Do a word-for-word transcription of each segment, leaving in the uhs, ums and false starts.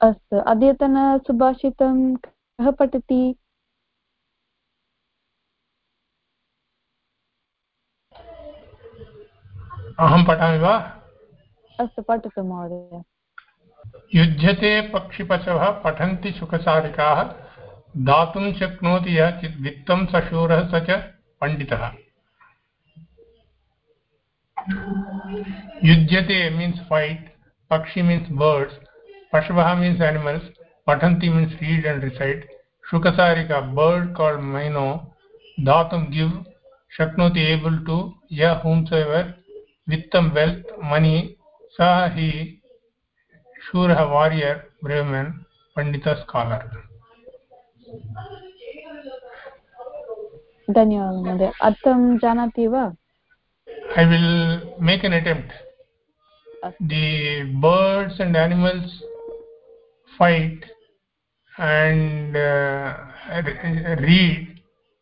अस्तु अद्यतन सुभाषितं कः पठति? अहं पठामि वा? अस्तु पठतु महोदय। युध्यते पक्षिपशवः पठन्ति शुकसारिकाः दातुं शक्नोति यः चित् वित्तं स शूरः स च पण्डितः. युध्यते means fight, pakshi means birds, pashvaha means animals, patanti means read and recite, shukasarika bird called Maino, dhatum give, shaknoti able to, ya whomsoever, vittam wealth, money, sa he, shurah warrior, brave man, pandita scholar. धन्यवादः महोदय। अर्थं जानाति वा? I will make an attempt. The birds and animals fight and uh, read.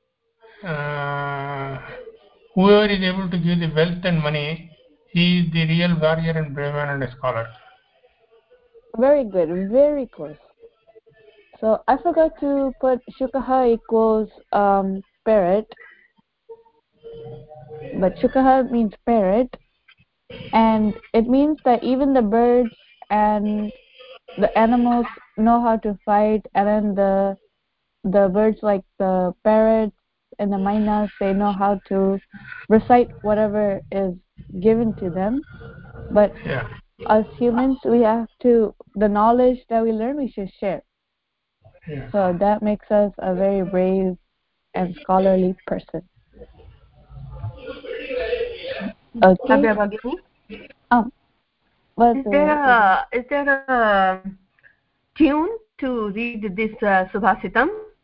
Uh, whoever is able to give the wealth and money, he is the real warrior and brave man and a scholar. Very good, very close. So I forgot to put Shukaha equals um, parrot, but Shukaha means parrot, and it means that even the birds and the animals know how to fight, and then the the birds like the parrots and the mynas, they know how to recite whatever is given to them. But Yeah. as humans, we have to, the knowledge that we learn, we should share. Yeah. So that makes us a very brave and scholarly person. Okay. Abhya Bhagini? Um, but is there a is there a tune to read this uh, Subhasitam?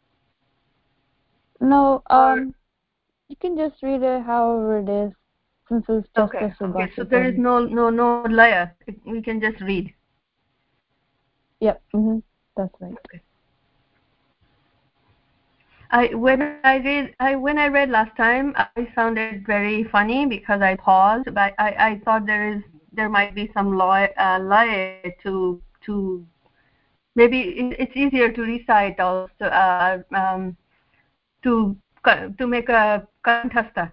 No, um, you can just read it however it is, since it's just okay. a Subhasitam. Okay, so there is no no no laya. We can just read. Yep, mm-hmm. That's right. Okay. I when I read I when I read last time, I found it very funny because I paused, but I I thought there is there might be some lie uh, lie to to maybe it's easier to recite also uh, um, to to make a kanthastha.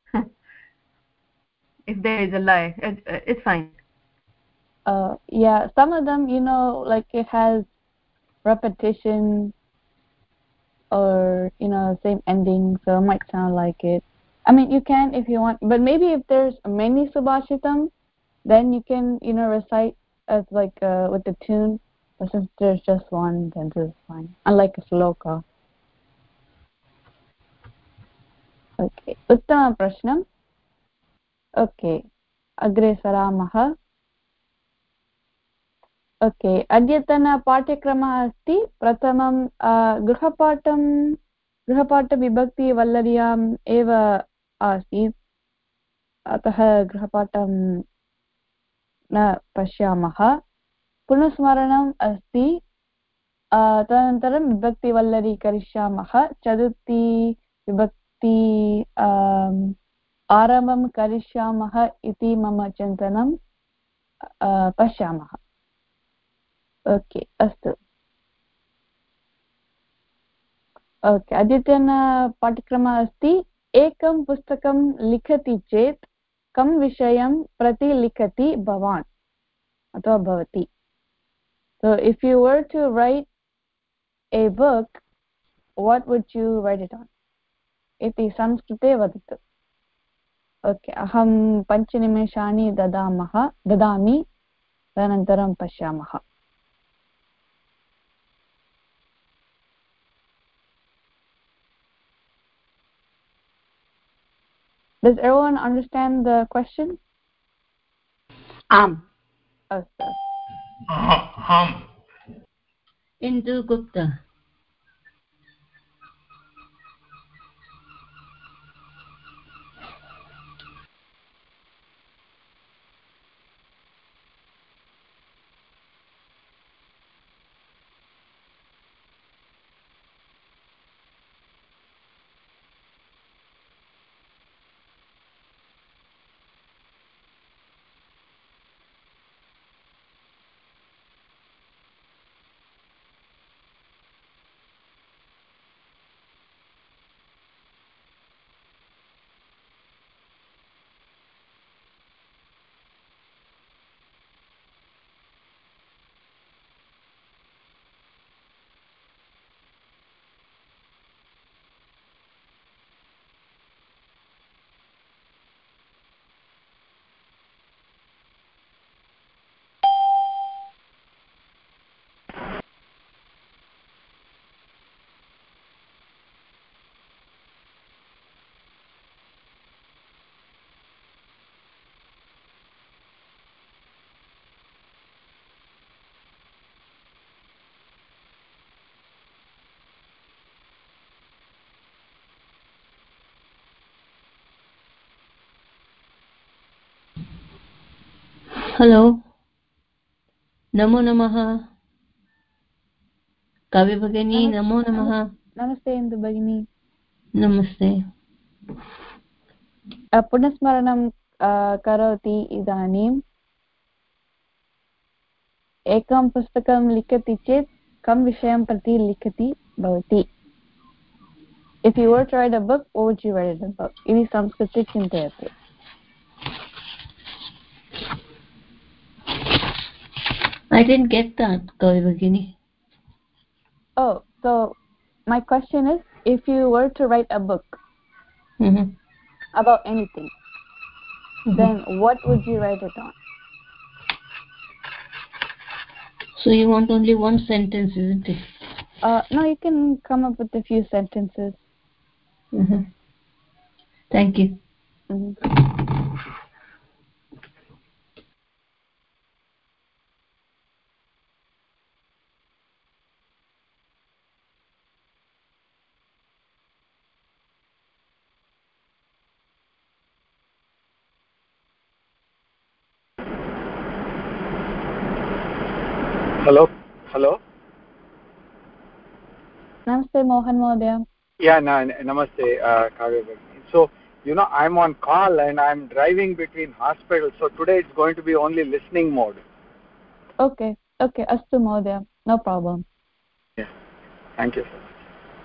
If there is a lie, it, it's fine. Uh, yeah, some of them, you know, like it has repetition or, you know, same ending, so it might sound like it. I mean, you can if you want, but maybe if there's many subhashitam, then you can, you know, recite as like uh, with the tune. But since there's just one, then this is fine. Unlike a sloka. Okay. Uttama prashnam. Okay. Agre saramah. Okay अद्यतनपाठ्यक्रमः अस्ति प्रथमं गृहपाठं गृहपाठविभक्तिवल्लर्याम् एव आसीत् अतः गृहपाठं न पश्यामः पुनस्मरणम् अस्ति तदनन्तरं विभक्तिवल्लरी करिष्यामः चतुर्थी विभक्ति आरम्भं करिष्यामः इति मम चिन्तनं पश्यामः ओके अस्तु ओके अद्यतनपाठ्यक्रमः अस्ति एकं पुस्तकं लिखति चेत् कं विषयं प्रति लिखति भवान् अथवा भवती so if you were to write a book what would you write it on इति संस्कृते वदतु ओके अहं पञ्चनिमेषाणि ददामः ददामि तदनन्तरं पश्यामः Does everyone understand the question? Am. Astu. Am. Indu Gupta. Hello. Namo Namaha. Kavi Bhagini, Namas- Namo Namaha. Namaste, Indu Bhagini. Namaste. Uh, पुनस्मरणं uh, करोति इदानीम् एकं पुस्तकं लिखति चेत् कं विषयं प्रति लिखति भवति? If you were to write a book, what would you write in a book? इति संस्कृते चिन्तयतु. I didn't get that, Kavi Bhagini. Oh, so my question is, if you were to write a book Mm-hmm. about anything, Mm-hmm. then what would you write it on? So you want only one sentence, isn't it? Uh, no, you can come up with a few sentences. Mm-hmm. Thank you. Mm-hmm. Hello? Hello? Namaste, Mohan Mohdaya. Yeah, na, namaste, uh, Kavya Bhagini. So, you know, I'm on call and I'm driving between hospitals. So today it's going to be only listening mode. Okay, okay, Astu Mohdaya. No problem. Yeah. Thank you so much.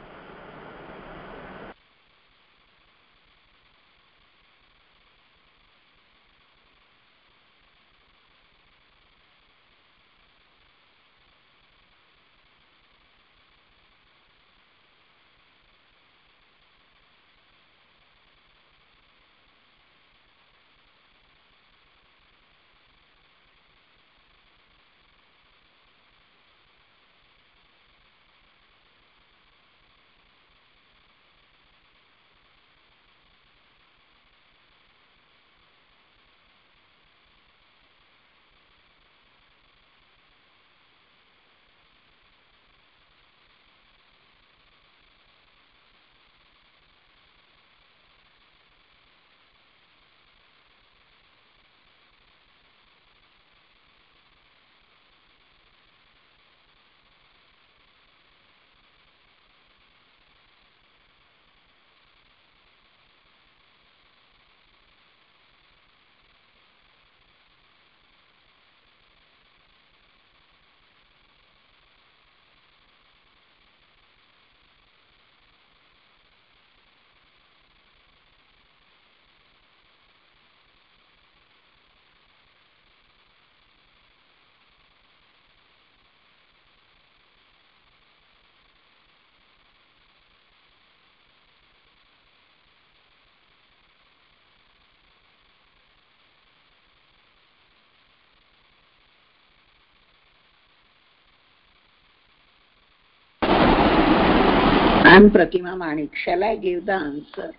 I'm Pratima Manik. Shall I give the answer?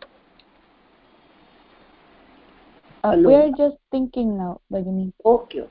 Uh, we're just thinking now, Bhagini. Okay.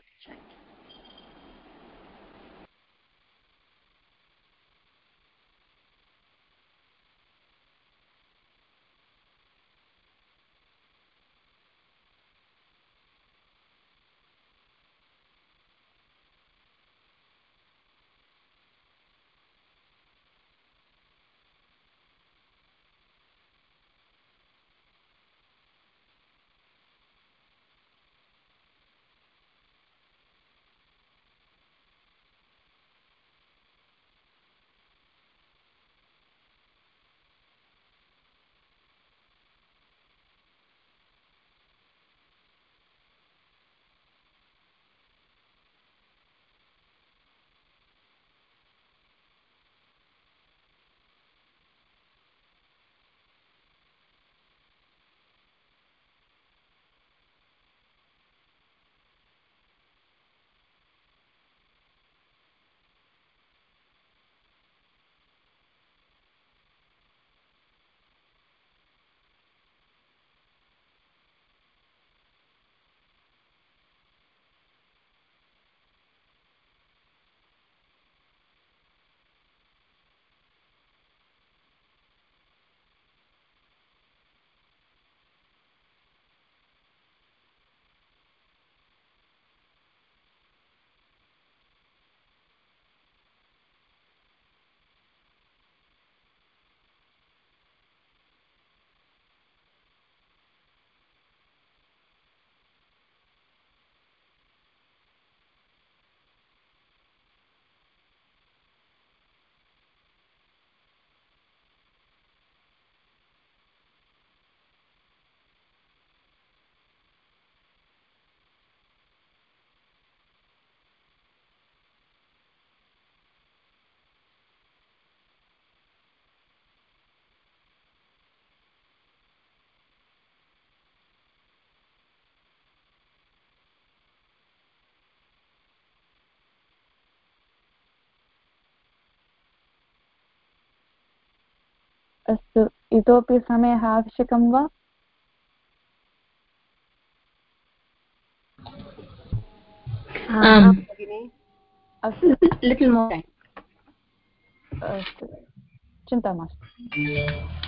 अस्तु इतोपि समयः आवश्यकं वा? आम् अस्तु little more time अस्तु चिन्ता मास्तु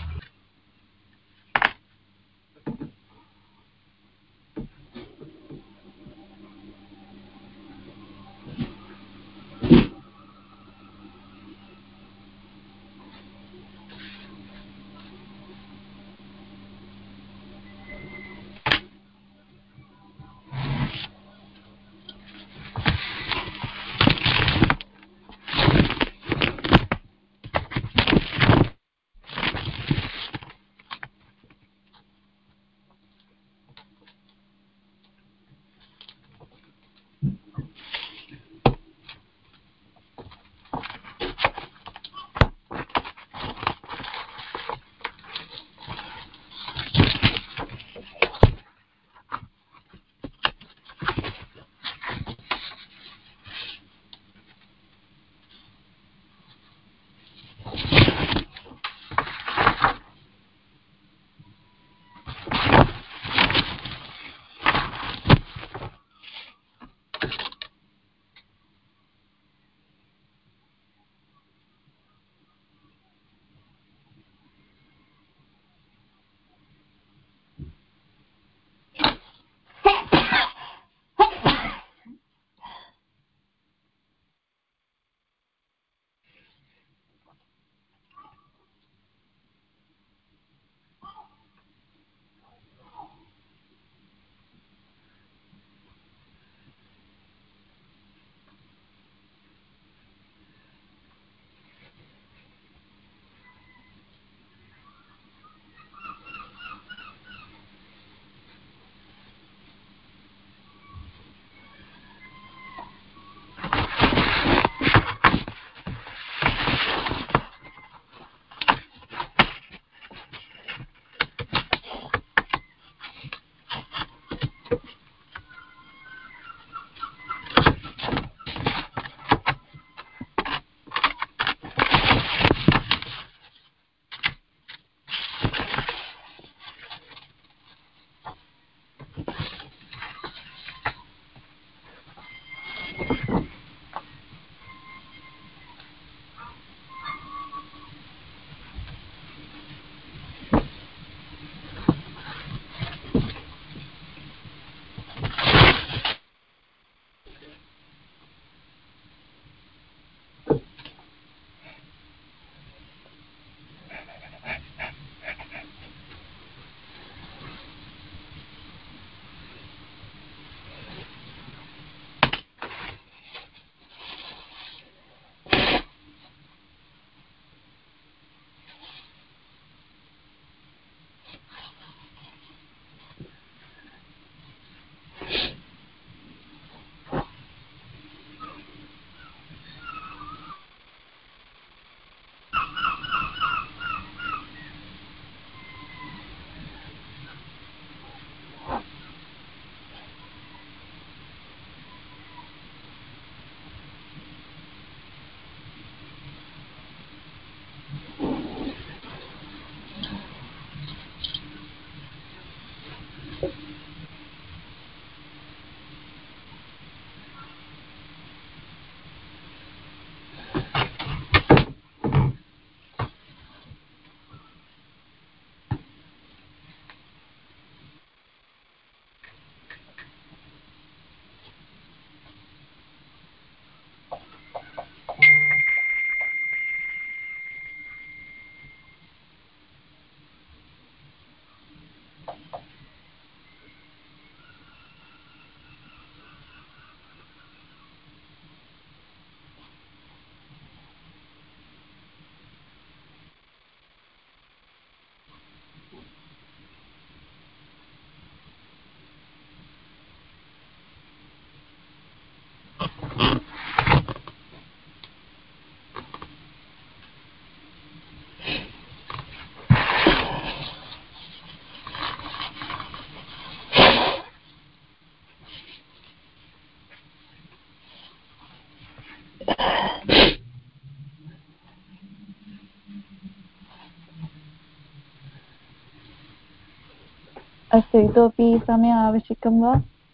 अस्तु इतोपि समयः आवश्यकं वा?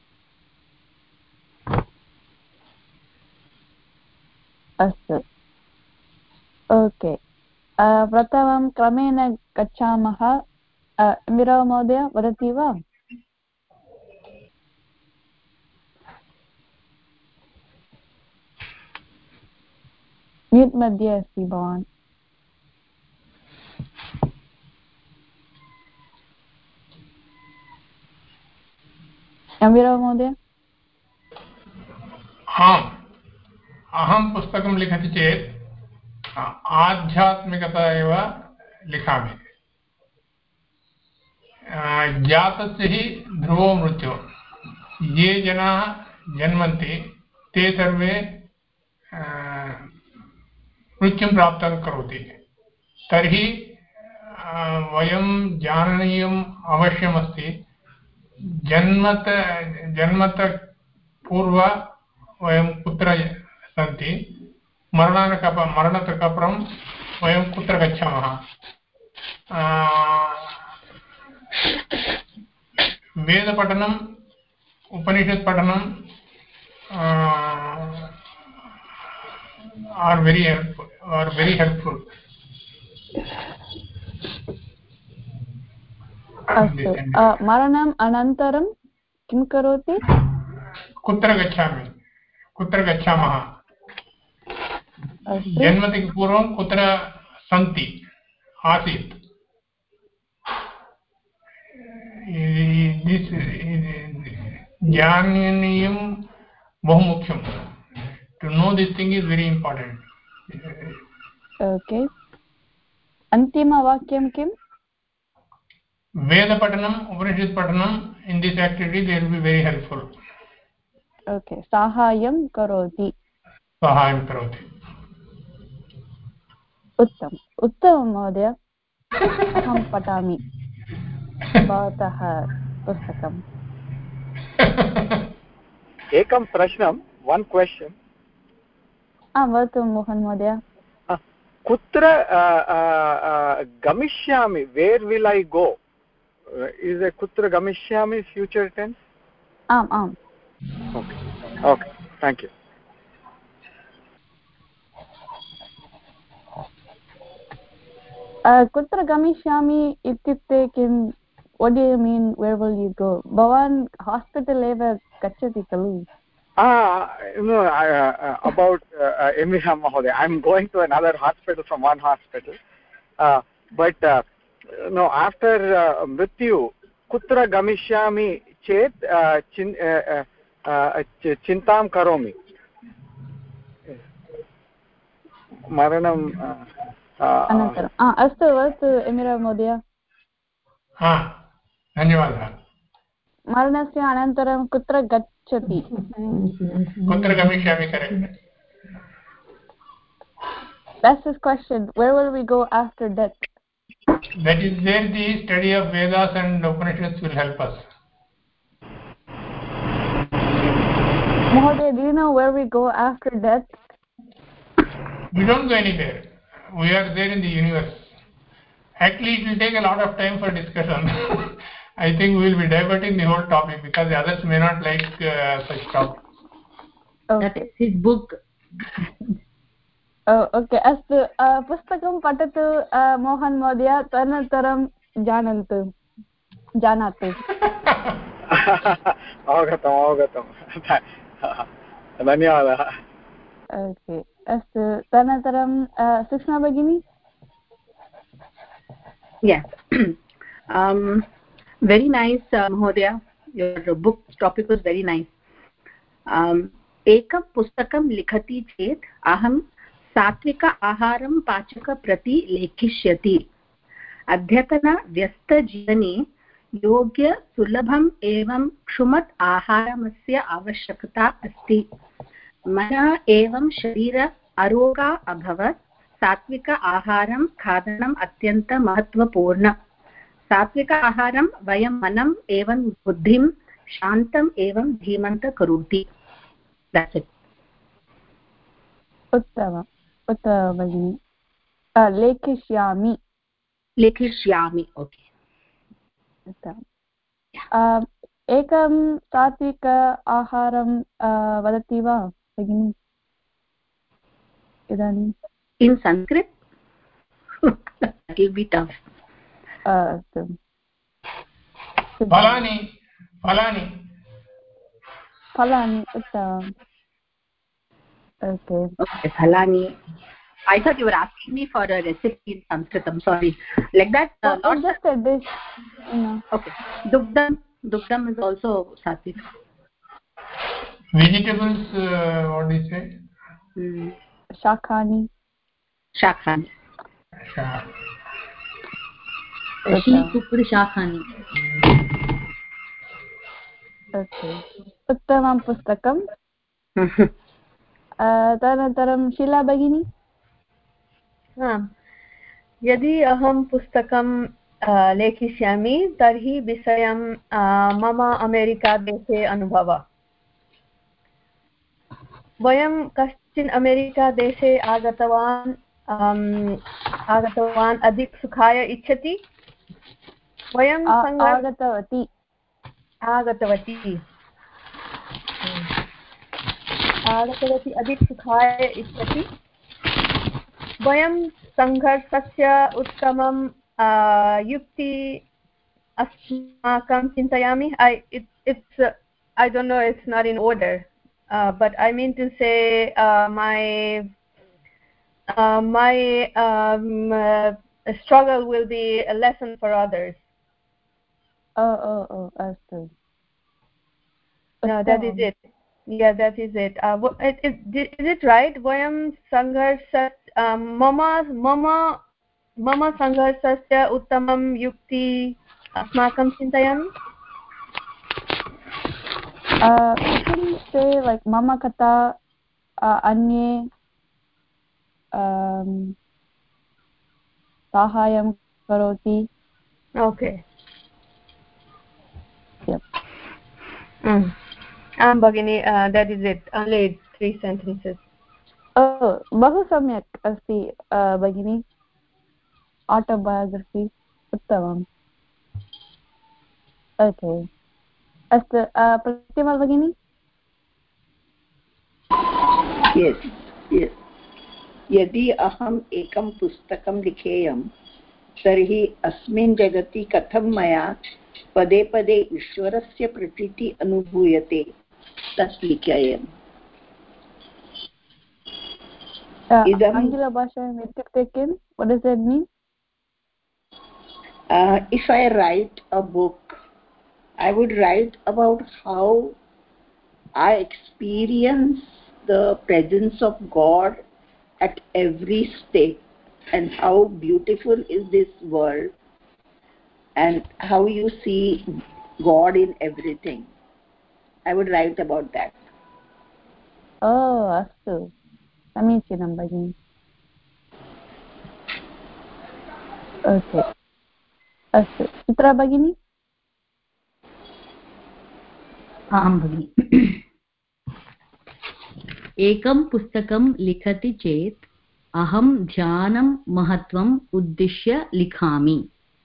अस्तु ओके प्रथमं क्रमेण गच्छामः मीरा महोदय वदति वा? म्यूट् मध्ये अस्ति भवान्। मीरा महोदय आम् अहं पुस्तकं लिखति चेत् आध्यात्मिकता एव लिखामि। जातस्य हि ध्रुवो मृत्यु। ये जनाः जन्मन्ति ते सर्वे मृत्युं प्राप्तं करोति। तर्हि वयं जाननीयम् अवश्यमस्ति जन्मत जन्मत पूर्व वयं कुत्र सन्ति मरणानन्तरं मरणतः परं वयं कुत्र गच्छामः। वेदपठनम् उपनिषत्पठनं are very helpful are very helpful अस्तु मरणम् अनन्तरं किं करोति? कुत्र गच्छामि कुत्र गच्छामः जन्मतः पूर्वं कुत्र सन्ति आसीत्। ज्ञानीयं बहु मुख्यं। To know this thing is very important. Okay. अन्तिमवाक्यं किम्? वेदपठनम् उपनिषत्पठनम् in this activity they will be very helpful. Okay. साहाय्यं करोति। साहाय्यं करोति। उत्तमम् उत्तमं महोदय। अहं पठामि भवतः पुस्तकम्। एकं प्रश्नं one question. आं वदतु मोहन महोदय। कुत्र गमिष्यामि where will I go is a kutra gamishyami future tense? Am am. Okay. Okay. Thank you. Uh, kutra gamishyami ityukte kim? What do you mean? Where will you go? Bhavan hospital eva gacchati khalu. Ah, no. Uh, about uh, Emira Mahoday, I'm going to another hospital from one hospital. Uh, but uh, no, after uh, mrityu, kutra gamishyami chet uh, chin, uh, uh, chintam karomi. Maranam. Uh, अनन्तरम् अस्तु अस्तु एमिरा महोदय। धन्यवादः। मरणस्य अनन्तरं कुत्र गच्छति? कुत्र गमिष्यामि? Correct. That's his question. Where will we go after death? That is where the study of Vedas and Upanishads will help us. Mahoday, do you know where we go after death? We don't go anywhere. We are there in the universe. Actually, it will take a lot of time for discussion. I think we will be diverting the whole topic because the others may not like uh, such topics. Okay. That is his book. Oh, okay. अस्तु पुस्तकं पठतु मोहन महोदय तदनन्तरं जानन्तु जानातु। अवगतम् अवगतम् धन्यवादः। Okay अस्तु तदनन्तरं सुष्मा भगिनी। Yeah. um, very nice, uh, Mahodaya. Your book topic was very nice. Um, एकं पुस्तकं लिखति चेत् अहं सात्विक आहारं पाचक प्रति लेखिष्यति। अद्यतन व्यस्तजीवने योग्य सुलभम् एवं क्षुमत् आहारमस्य आवश्यकता अस्ति। मनः एवं शरीर आरोगा अभवत्। सात्विक आहारं खादनम् अत्यन्तं महत्त्वपूर्ण। सात्विक आहारं वयं मनम् एवं बुद्धिं शान्तम् एवं धीमन्त करोति। That's it. उत्तमम् उत्तमं भगिनि। लेखिष्यामि लेखिष्यामि ओके उत्तमम् एकं सात्विक आहारं वदति वा भगिनि इदानीम्? In Sanskrit? That will be tough. अस्तु. फलानि फलानि फलानि उत्तमम्. Okay. Okay, phalani. I thought you were asking me for a recipe in Sanskrit. I'm sorry. Like that. Uh, oh, just a dish. You know. Okay. Dugdam. Dugdam is also sattvic. Vegetables. Uh, what do you say? Hmm. Shakhani. Shakhani. Shak. Cooked shakhani. Okay. उत्तमं पुस्तकं. तदनन्तरं शीला भगिनी. यदि अहं पुस्तकं लेखिष्यामि तर्हि विषयं मम अमेरिकादेशे अनुभवः. वयं कश्चिन् अमेरिकादेशे आगतवान् आगतवान् अधिक सुखाय इच्छति. वयं आगतवती आगतवती आगतवती अधिक सुखाय इच्छति. वयं संघर्षस्य उत्तमं युक्ति अस्माकं चिन्तयामि. I it, it's uh, I don't know, it's not in order, uh, but I mean to say uh, my uh, my um, uh, struggle will be a lesson for others. Oh oh oh astu. No, that is it. Yeah, that is it. Uh, it, it, is it right? Vayam sangharsat mama mama mama sangharsasya uttamam yukti asmakam chintayami. Uh, you can say like mama kata uh, anye um, sahayam karoti. Okay. Yep. Mm. Um, Bhagini, uh, that is it. Only three sentences. Oh, बहु सम्यक् अस्ति भगिनी. Autobiography उत्तमम्. Okay. अस्तु प्रतिमा भगिनी. Yes, yes. यदि अहम् एकं पुस्तकं लिखेयं तर्हि अस्मिन् जगति कथं मया पदे पदे ईश्वरस्य प्रतीति अनुभूयते तत् लिखेयम्. आङ्ग्लभाषायाम् इत्युक्ते किं? What does that mean? Uh, if I write a book, I would write about how I experience the presence of God at every step and how beautiful is this world and how you see God in everything. I would write about that. Oh, astu. समीचीनं भगिनि. Okay. अस्तु. चित्रा भगिनी. आं भगिनि. एकं पुस्तकं लिखति चेत् अहं ध्यानं महत्त्वम् उद्दिश्य लिखामि.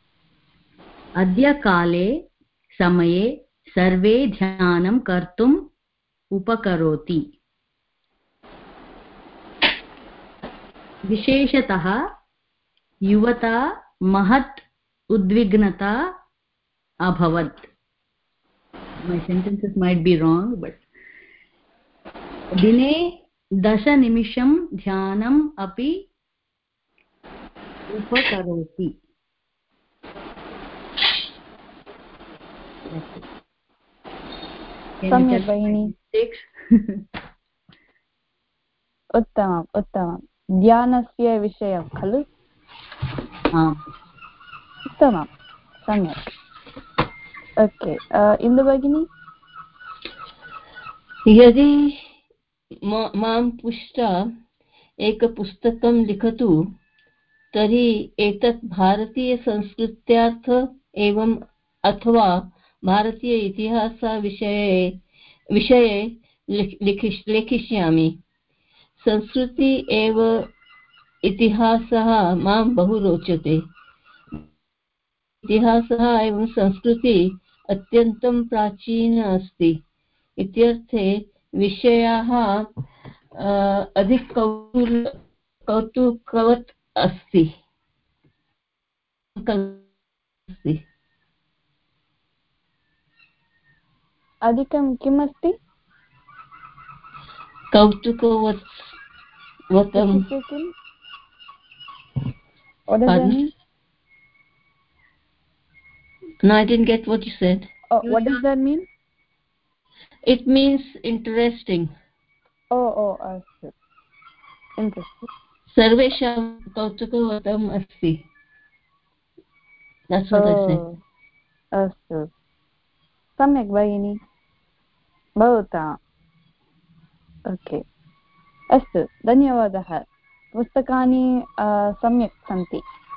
अद्यकाले समये सर्वे ध्यानं कर्तुम् उपकरोति. विशेषतः युवता महत् उद्विग्नता अभवत्. My sentences might be wrong, but दिने दशनिमिषं ध्यानम् अपि उपकरोति. सम्यक् भगिनि. उत्तमम् उत्तमम्. ध्यानस्य विषयं खलु? आम्. उत्तमं सम्यक्. ओके. इन्दु भगिनी. यदि मां पृष्टा एकपुस्तकं लिखतु तर्हि एतत् भारतीयसंस्कृत्यार्थ एवं अथवा भारतीय इतिहासविषये विषये लिखिष् लेखिष्यामि. संस्कृति एव इतिहासः मां बहु रोचते. इतिहासः एवं संस्कृति अत्यन्तं प्राचीन अस्ति इत्यर्थे विषयः अधिक कौतूल कौतुकवत् अस्ति अस्ति अधिकं किम् अस्ति कौतुकवत् वतम् What does that mean? No, I didn't get what you said. Oh, what does that mean? It means interesting. Oh, oh, astu. Interesting. Sarvesham kautukavattam asti. That's what oh, I said. Astu. Samyak bhagini. Bhavata. Okay. Astu. Dhanyavadah. पुस्तकानि सम्यक् सन्ति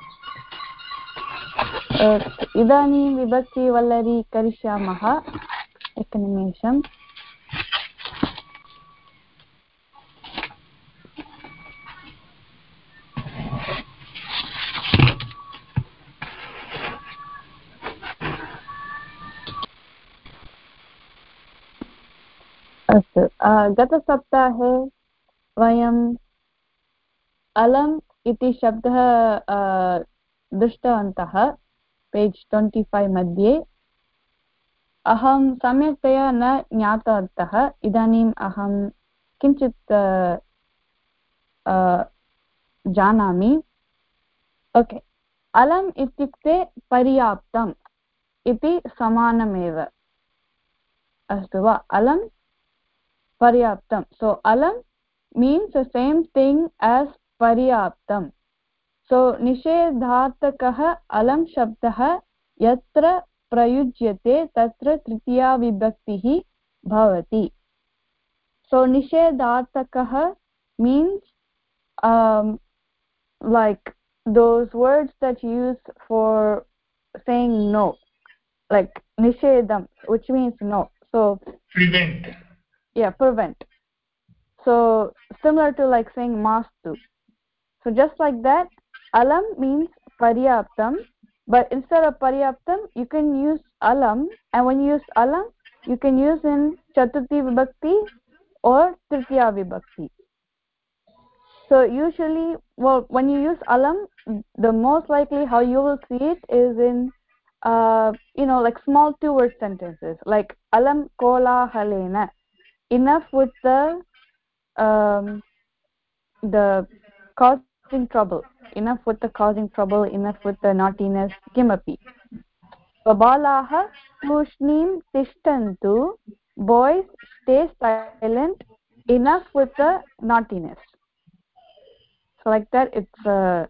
इदानीं विभक्तिवल्लरी करिष्यामः एकनिमेषम् अस्तु गतसप्ताहे वयं अलम् इति शब्दः दृष्टवन्तः पेज् ट्वेण्टि फैव् मध्ये अहं सम्यक्तया न ज्ञातवन्तः इदानीम् अहं किञ्चित् जानामि ओके अलम् इत्युक्ते पर्याप्तम् इति समानमेव अस्तु वा अलम् पर्याप्तं सो अलम् means the same thing as पर्याप्तम् सो निषेधार्थकः अलं शब्दः यत्र प्रयुज्यते तत्र तृतीया विभक्तिः भवति सो निषेधार्थकः means um, like those words that you use for saying no like nishedam which means no so prevent yeah prevent so similar to like saying mastu so just like that alam means paryaptam but instead of paryaptam you can use alam and when you use alam you can use in chaturthi vibhakti or tritiya vibhakti so usually well when you use alam the most likely how you will see it is in uh you know like small two word sentences like alam kola halena enough with the um the causing trouble enough with the causing trouble enough with the naughtiness kimapi babalaha tushnim tishtantu boys stay silent enough with the naughtiness so like that it's uh,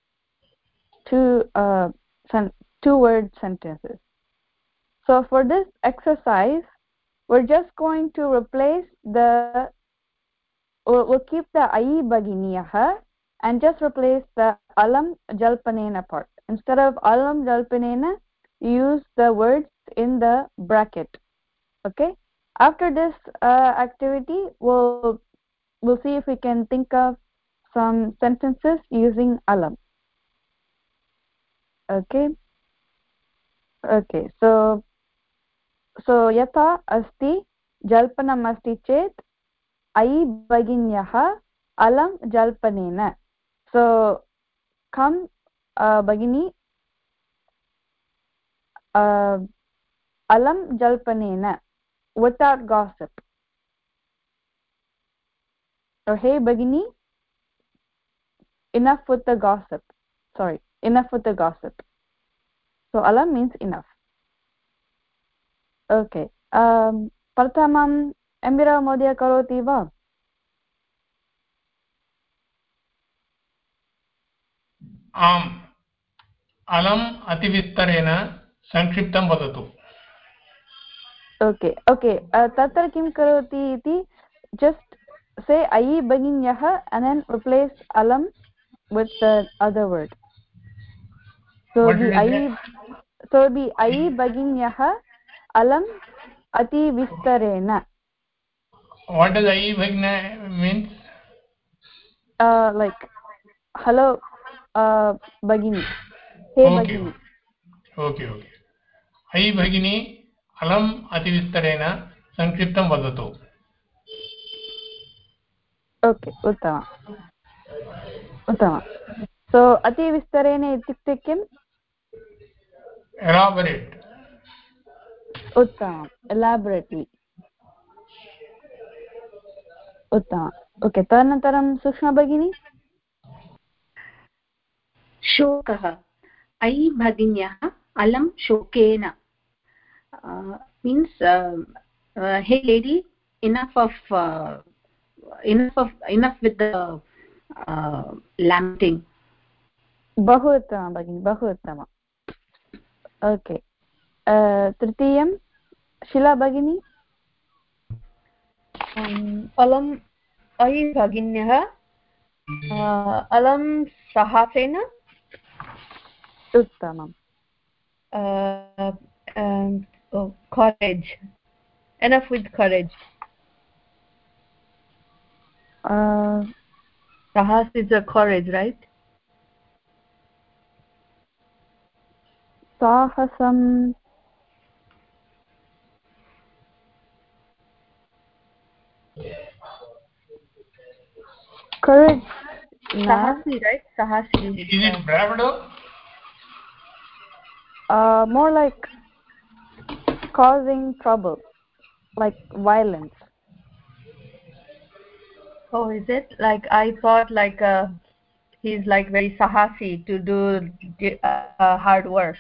two uh sen- two word sentences so for this exercise we're just going to replace the we'll, we'll keep the ayi baginiyah and just replace the alam jalpanena part instead of alam jalpanena use the words in the bracket okay after this uh, activity we'll we'll see if we can think of some sentences using alam okay okay so so yatha asti jalpanam asti chet ayi baginyah alam jalpanena so come uh, bagini uh, alam jalpanena without gossip or hey bagini enough with the gossip sorry enough with the gossip so alam means enough okay um pratamam embira modya karoti va आम् अलम् अतिविस्तरेण संक्षिप्तं वदतु okay okay uh, tatra kim karoti iti just say ayi baginyah and then replace alam with the other word so what the did ayi so the ayi baginyah alam ati vistarena what does ayi bagina means uh like hello uh bagini hey okay bagini okay okay ayi bagini अलम् अतिविस्तरेण संक्षिप्तं वदतु. Okay उत्तमम् उत्तमम्. सो अतिविस्तरेण इत्युक्ते किम्? Elaborate. उत्तमम्. एलाबरेट्लि. उत्तमम्. Okay तदनन्तरं सूक्ष्मा भगिनी. शोकः अयि भगिन्यः अलं शोकेन means hey lady enough of uh, enough of enough with the uh, lamenting. बहु उत्तमं भगिनी बहु उत्तमम्. ओके तृतीयं शिला भगिनी. अलम् अयि भगिन्यः अलं साहसेन. उत्तमम्. courage, enough with courage. uh, Sahas is a courage, right? साहसं courage. Sahasi, right? Sahasi. Is it bravado? Uh, more like causing trouble, like violence. Oh, is it? Like I thought, like uh, he's like very sahasi to do uh, hard work.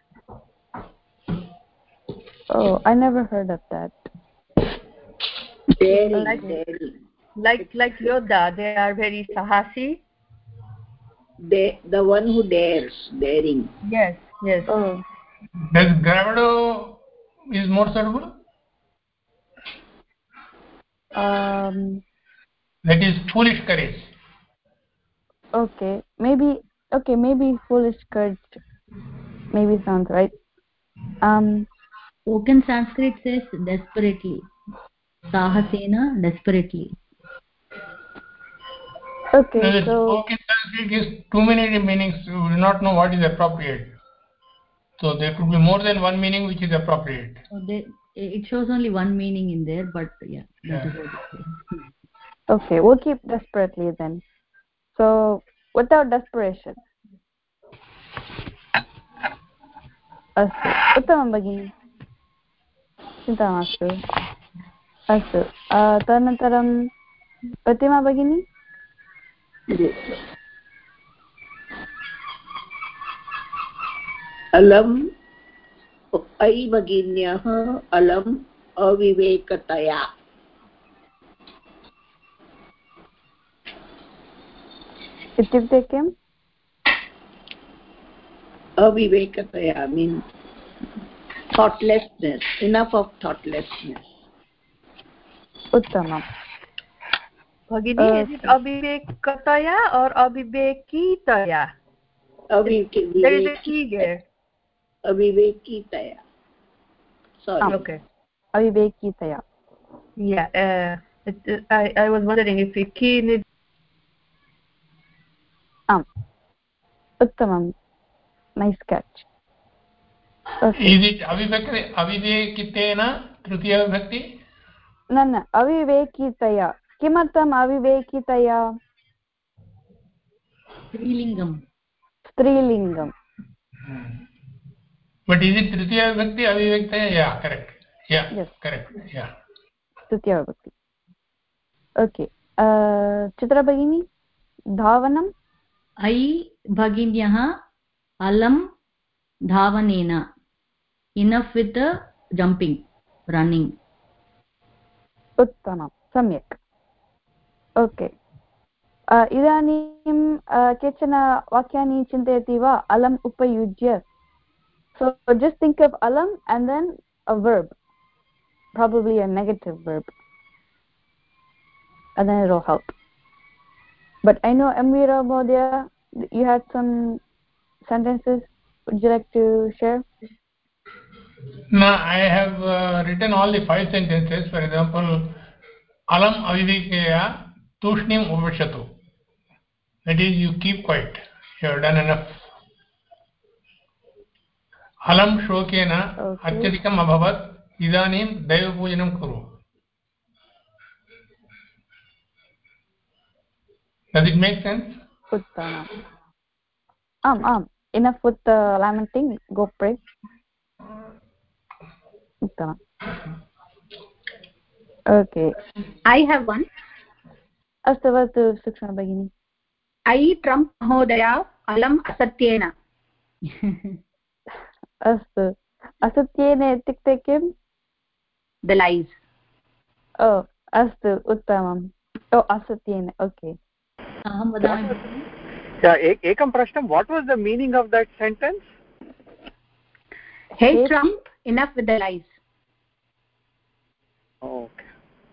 Oh, I never heard of that. Daring, like, daring. like like Yoda, they are very sahasi. They, the one who dares, daring. Yes, yes. Oh, Does bravado is more suitable? um, That is foolish courage. okay, maybe okay, maybe foolish courage. Maybe sounds right. Um, Spoken Sanskrit says desperately. Sahasena, desperately. okay, Now, the so spoken Sanskrit gives too many meanings. You will not know what is appropriate. So there could be more than one meaning which is appropriate. So they, it shows only one meaning in there, but yeah, that Yeah. is what it says. okay, we'll keep desperately then. So without desperation. अस्तु उत्तमं भगिनि चिन्ता मास्तु. अस्तु तदनन्तरं प्रतिमा भगिनी. अलम् अयि भगिन्यः अलम् अविवेकतया. इत्युक्ते किम्? Avivekataya means thoughtlessness, enough of thoughtlessness. उत्तमम्. Bhagini, is it avivekataya or avivekitaya? Avivekitaya. There is a key there. Avivekitaya. Sorry. Okay. अविवेकितया. Yeah. Uh, it, it, I I was wondering if the key needs. आम् उत्तमं. Nice catch. Okay. Is it avivek avivekitena tritiya vibhakti? न न अविवेकितया. किमर्थम् अविवेकितया? Strilingam. स्त्रीलिङ्गम्. But is it tritiya vibhakti avivekitaya? Yeah, correct. Yeah, yes, correct. Yeah. तृतीया विभक्ति. Okay Chitra भगिनी. धावनम् अयि भगिन्यः अलं धावनेन. Enough with the jumping, running. उत्तमं सम्यक्. ओके इदानीं केचन वाक्यानि चिन्तयति वा अलम् उपयुज्य. So just think of alam and then a verb, probably a negative verb, and then it'll help. But I know Amira Modia, you had some sentences. Would you like to share? No, I have uh, written all the five sentences. For example, alam avivekaya tushnim upashatu. That is, you keep quiet. You have done enough. Alam shokena atyadikam abhavat इदानीं दैवपूजनं कुरु. Does it make sense? Uttamam. Am, am. Enough with uh, lamenting. Go pray. Uttamam. Okay. I have one. अस्तु वदतु सुषमा भगिनी. I Trump महोदया अलम् असत्येन. अस्तु असत्येन इत्युक्ते किम्? The lies. ओ अस्तु उत्तमम्. ओ असत्येन. ओके. अहं वदामि. एकं प्रश्नं. What was the meaning of that sentence? Hey, hey Trump, enough with the lies. Okay.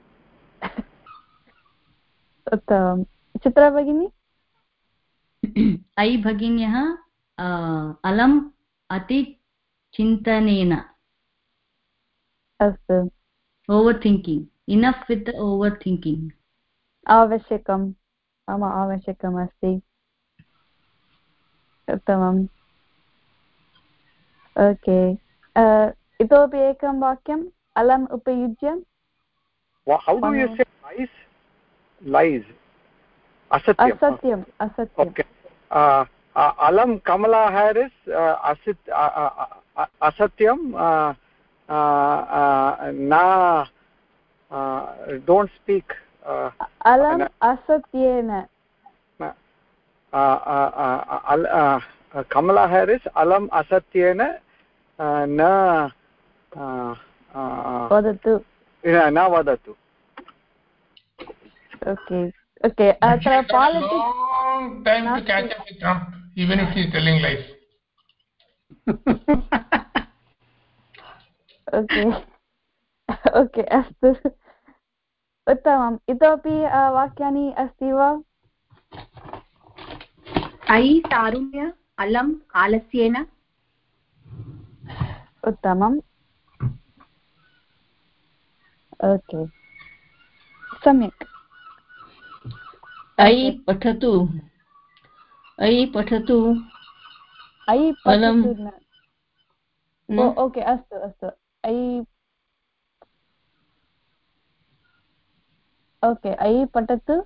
उत्तमं. चित्रा भगिनी. अयि भगिन्यः अलम् अतिचिन्तनेन. अस्तु. Overthinking. Enough with the overthinking. आवश्यकं मम आवश्यकम् अस्ति. उत्तमम्. ओके. इतोपि एकं वाक्यम् अलम् उपयुज्य. How do you say lies? Lies. Asatyam. Asatyam. Asatyam. Okay. Uh, uh, alam Kamala Harris. Uh, asit, uh, uh, asatyam. Uh, uh, uh, na. Uh, don't speak. Uh, alam asatyena. Uh, uh, uh, uh, uh, Kamala Harris. Alam asatyena. Uh, na. Uh, uh, vadatu. Yeah, na vadatu. Okay. Okay. Uh, so politics. Long time to catch up with Trump, even if he is telling lies. Okay. Okay. अस्तु. उत्तमम्. इतोपि वाक्यानि अस्ति वा? अयि तारुण्य अलम् आलस्येन. उत्तमम्. ओके. सम्यक्. अयि पठतु. अयि पठतु. अयि पठतु न. ओके अस्तु अस्तु. अयि ओके. अयि पठतु.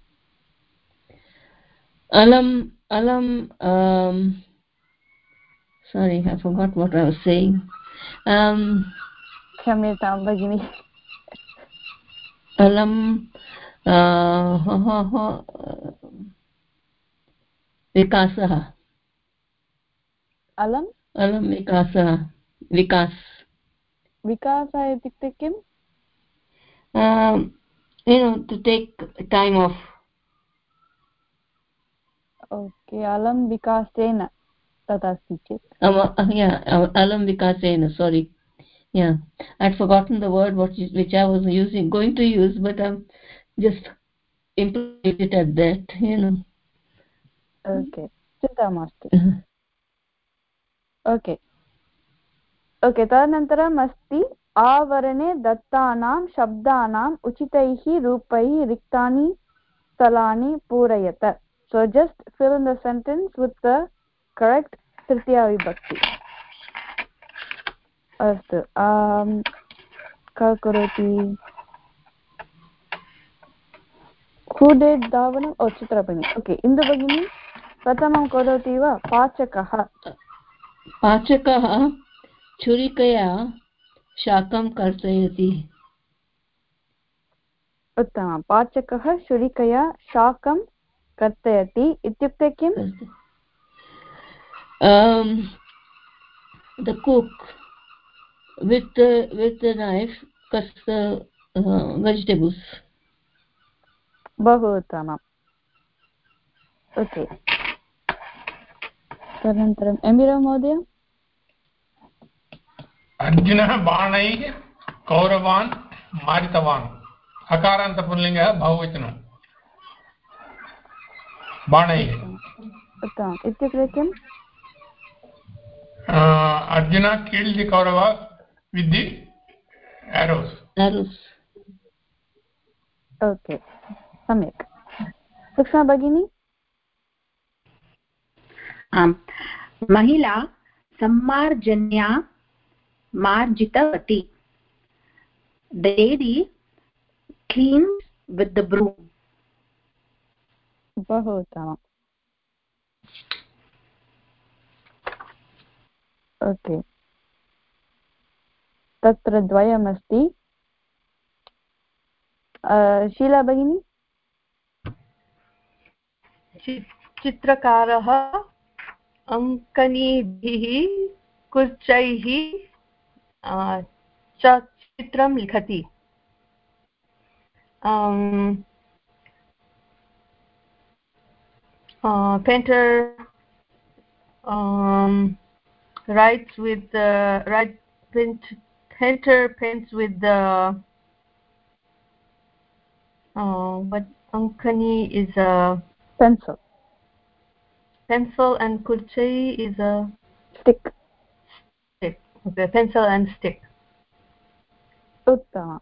Alam alam um sorry, I forgot what I was saying. Um क्षम्यतां भगिनि. Alam uh, ha, ha, ha, Vikasah. Alam? Alam Vikasah. Vikas. Vikasa itukte kim? Um, you know, to take time off. Okay, alam vikasena. Tatasti chit. Um, uh, yeah, alam vikasena, sorry. Yeah, I'd forgotten the word what which I was using, going to use, but I'm just implement it at that, you know. Okay, चिन्ता मास्तु. Okay. Okay, तदनन्तरम् अस्ति आवरणे दत्तानां शब्दानाम् उचितैः रूपैः रिक्तानि स्थलानि पूरयत. So just fill in the sentence with the correct tritiya vibhakti. अस्तु. um ka karoti. Who did davanam? Oh, Chitra Bhagini. Okay, Indu Bhagini pratamam karoti va pachakah. Pachakah churikaya shakam kartayati. उत्तमं. पाचकः छुरिकया शाकं कर्तयति इत्युक्ते किम्? Um, the cook with the with the knife cuts the uh, vegetables. बहु उत्तमम्. Okay. तदनन्तरम् एमिरा महोदय. अर्जुनः बाणैः कौरवान् मारितवान्. अकारान्तपुल्लिङ्गः बहुवचनं. बाणैः. उत्तमम्. इत्युक्ते किम्? Arjuna killed the Kauravas with the arrows. Arrows. Okay. सम्यक्. सुषमा भगिनी. आम्. महिला सम्मार्जन्या मार्जितवती. the lady cleans with the broom. बहु उत्तमम् ओके तत्र द्वयमस्ति शीला भगिनी चित्रकारः अङ्कनीभिः कुर्चैः च चित्रं लिखति painter um, writes with the right painter paints with the uh, what ankani is a pencil pencil and kurchai is a stick stick okay pencil and stick उत्तमम्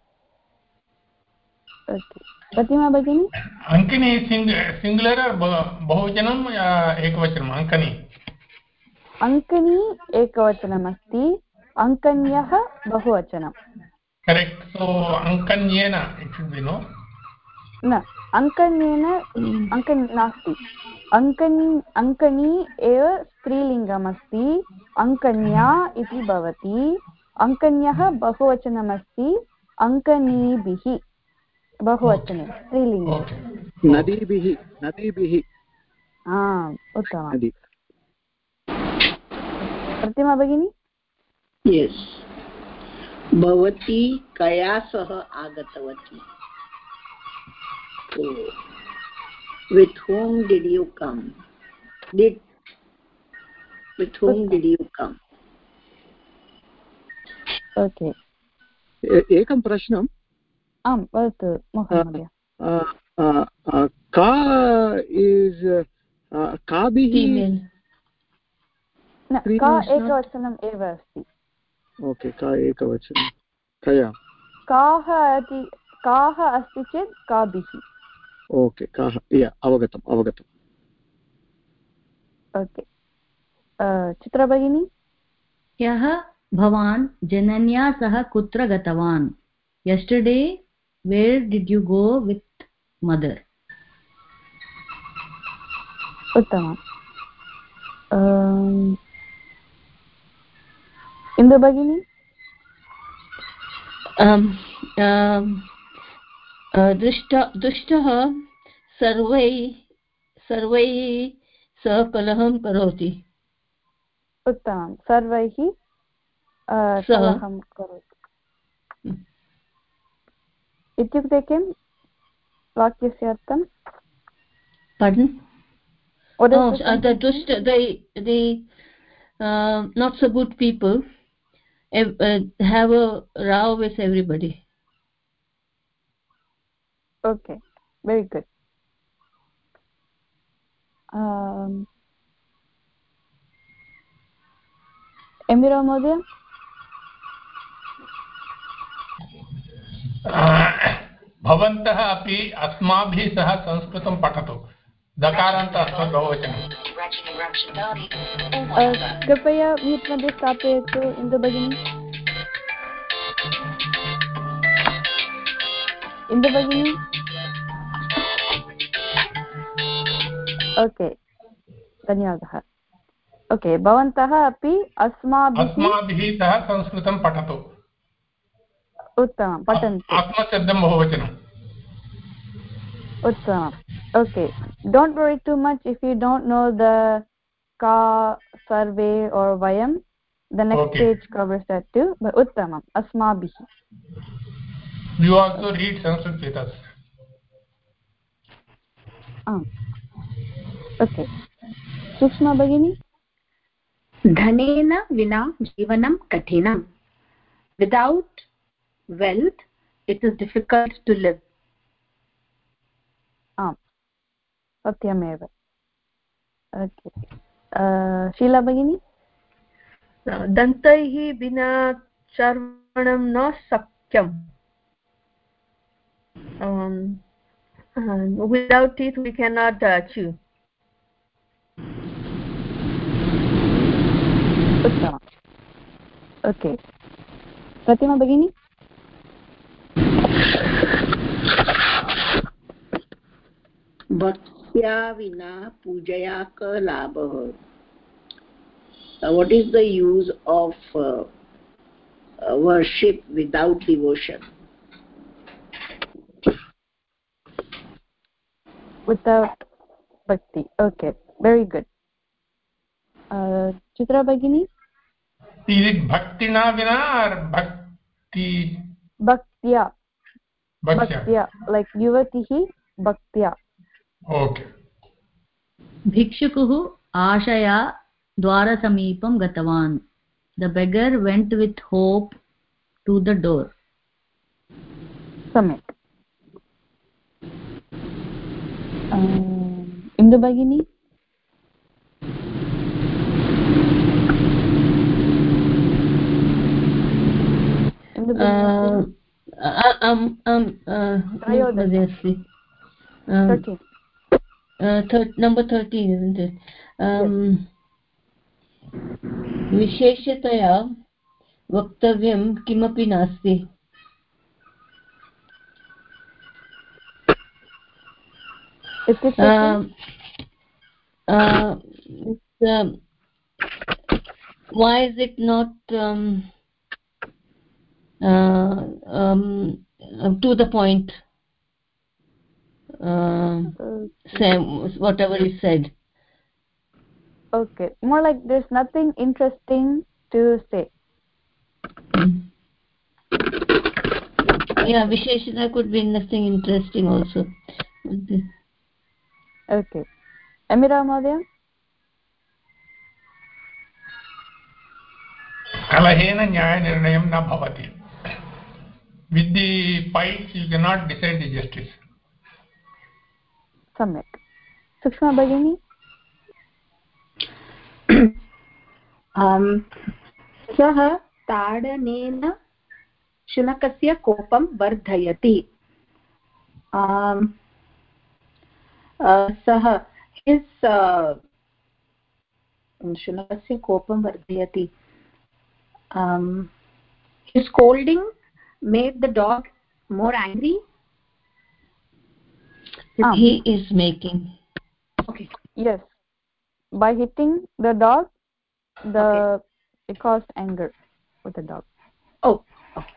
okay प्रतिमा भगिनी अङ्कनी सिङ्गुलर् बहुवचनं एकवचनम् अङ्कनी अङ्कनी एकवचनमस्ति अङ्कन्यः बहुवचनं करेक्ट् सो अङ्कन्येन it should be no न अङ्कन्येन अङ्कन् नास्ति अङ्कनी अङ्कनी एव स्त्रीलिङ्गमस्ति अङ्कन्या इति भवति अङ्कन्यः बहुवचनमस्ति अङ्कनीभिः बहुवचने स्त्रीलिङ्गे नदीभिः नदीभिः उत्तमम् प्रतिमा भगिनी यस् भवती कया सह आगतवती with whom did you come did with whom did you come okay एकं प्रश्नम् आम् वदतु महोदय का इस् काभिः का एकवचनम् एव अस्ति ओके का एकवचनं कया काः इति काः अस्ति चेत् काभिः ओके काः या अवगतम् अवगतम् ओके चित्रा भगिनी ह्यः भवान् जनन्या सह कुत्र गतवान् yesterday where did you go with mother उत्तमम् इन्दु भगिनी दुष्टः सर्वैः सर्वैः सह कलहं करोति उत्तमं सर्वैः कलहं करोति इत्युक्ते किं वाक्यस्य अर्थं Pardon? Oh, uh, the dust, the the uh, not so good people uh, have a row with everybody. Okay, very good. Um, Emira Modia? भवन्तः अपि अस्माभिः सह संस्कृतं पठतु दकारान्तः बहुवचनं कृपया म्यूट् मध्ये स्थापयतु इन्दु भगिनी इन्दु भगिनी ओके धन्यवादः ओके भवन्तः अपि अस्माभिः अस्माभिः सह संस्कृतं पठतु उत्तमं पठन्तु आत्मशब्दं बहुवचनम् उत्तमम् okay don't worry too much if you don't know the ka survey or vayam the next okay. page covers that too but uttamam asmabih you also read Sanskrit with us ah okay Sushma Bhagini dhanena vina jivanam kathinam without wealth it is difficult to live ah satyameva okay uh, Sheila Bhagini dantaihi vina charvanam na sakyam um uh, without teeth we cannot uh, chew uttama okay Pratima Bhagini bhaktya vina pujaya ka labah. What is the use of uh, uh, worship without devotion? Without bhakti. Okay, very good. Uh, Chitra Bhagini? Is it bhaktina vina or bhakti? Bhaktya. Bhaktya. Bhaktya. Like yuvatihi bhaktya. Okay. भिक्षुकुः आशया द्वारसमीपं गतवान्. The beggar went with hope to the door. Samyak. Um, Indu Bhagini? Indu Bhagini? Uh, um, um, uh, Trayodasha. um, Thirteen. Uh, thir number thirteen, isn't it? Um, विशेषतया वक्तव्यं किमपि नास्ति. Uh, uh, um, why is it not um, uh, um, to the point? Uh, same, whatever is said. Okay, more like there's nothing interesting to say. Mm. Yeah, Visheshana could be nothing interesting also. Okay. Okay. Amira Madhya? Kalahena nyaya nirnayam na bhavati. With the fights you cannot decide the justice. Samyak. Sukshma Bhagini? um, सः ताडनेन शुनकस्य कोपं वर्धयति. um, uh, सः his uh, शुनकस्य कोपं वर्धयति. um, his scolding made the dog more angry. Um, he is making. Okay. Yes. By hitting the dog, the okay. It caused anger with the dog. Oh. Okay.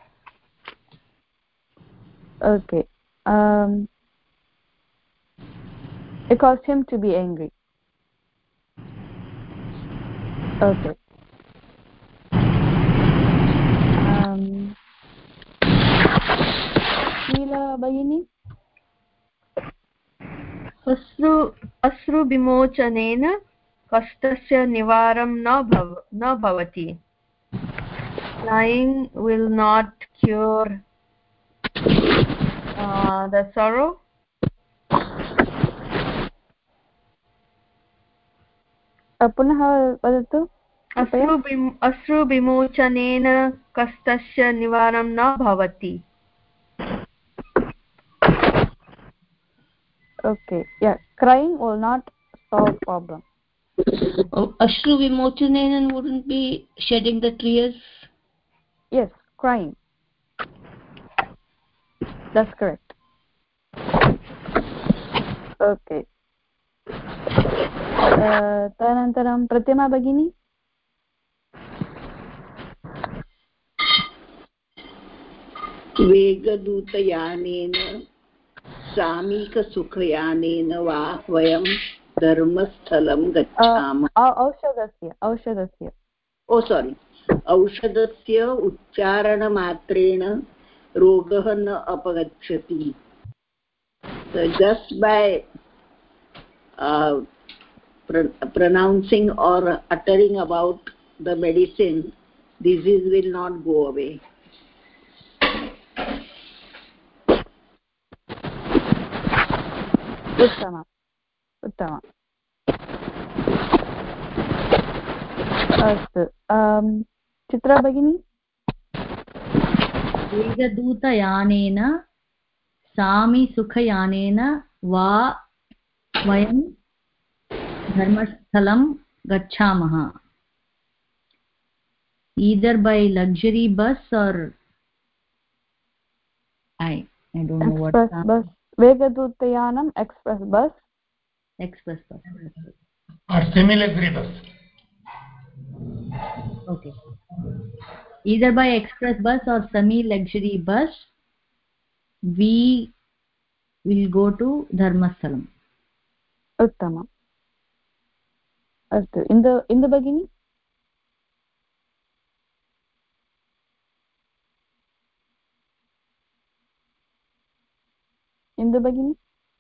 Okay. Um. It caused him to be angry. Okay. Um. Sheila Bhagini? अश्रु अश्रुविमोचनेन कष्टस्य निवारणं न भव न भवति. Crying will not cure uh, the sorrow. पुनः वदतु. अश्रुविमोचनेन कष्टस्य निवारणं न भवति. Okay, yeah, crying will not solve problem. Oh, Ashru Vimochanena wouldn't be shedding the tears? Yes, crying. That's correct. Okay. Uh, Tanantaram Pratima Bhagini? Vegadutayanena सामीकसुखयानेन वा वयं धर्मस्थलं गच्छामः. औषधस्य औषधस्य ओ सोरि औषधस्य उच्चारणमात्रेण रोगः न अपगच्छति. Just by uh, pr pronouncing or uttering about the medicine, disease will not go away. उत्तम उत्तम. अस्तु. चित्रा भगिनी? वेगदूतयानेन सामिसुखयानेन वा वयं धर्मस्थलं गच्छामः. Either by luxury bus or I I don't know what express bus. Vegadutayanam express bus express bus. Or semi-luxury bus. Okay. Either by express bus or semi-luxury bus, we will go to Dharmasthalam. Uttama. Astu. In the in the bagini? In the bagini?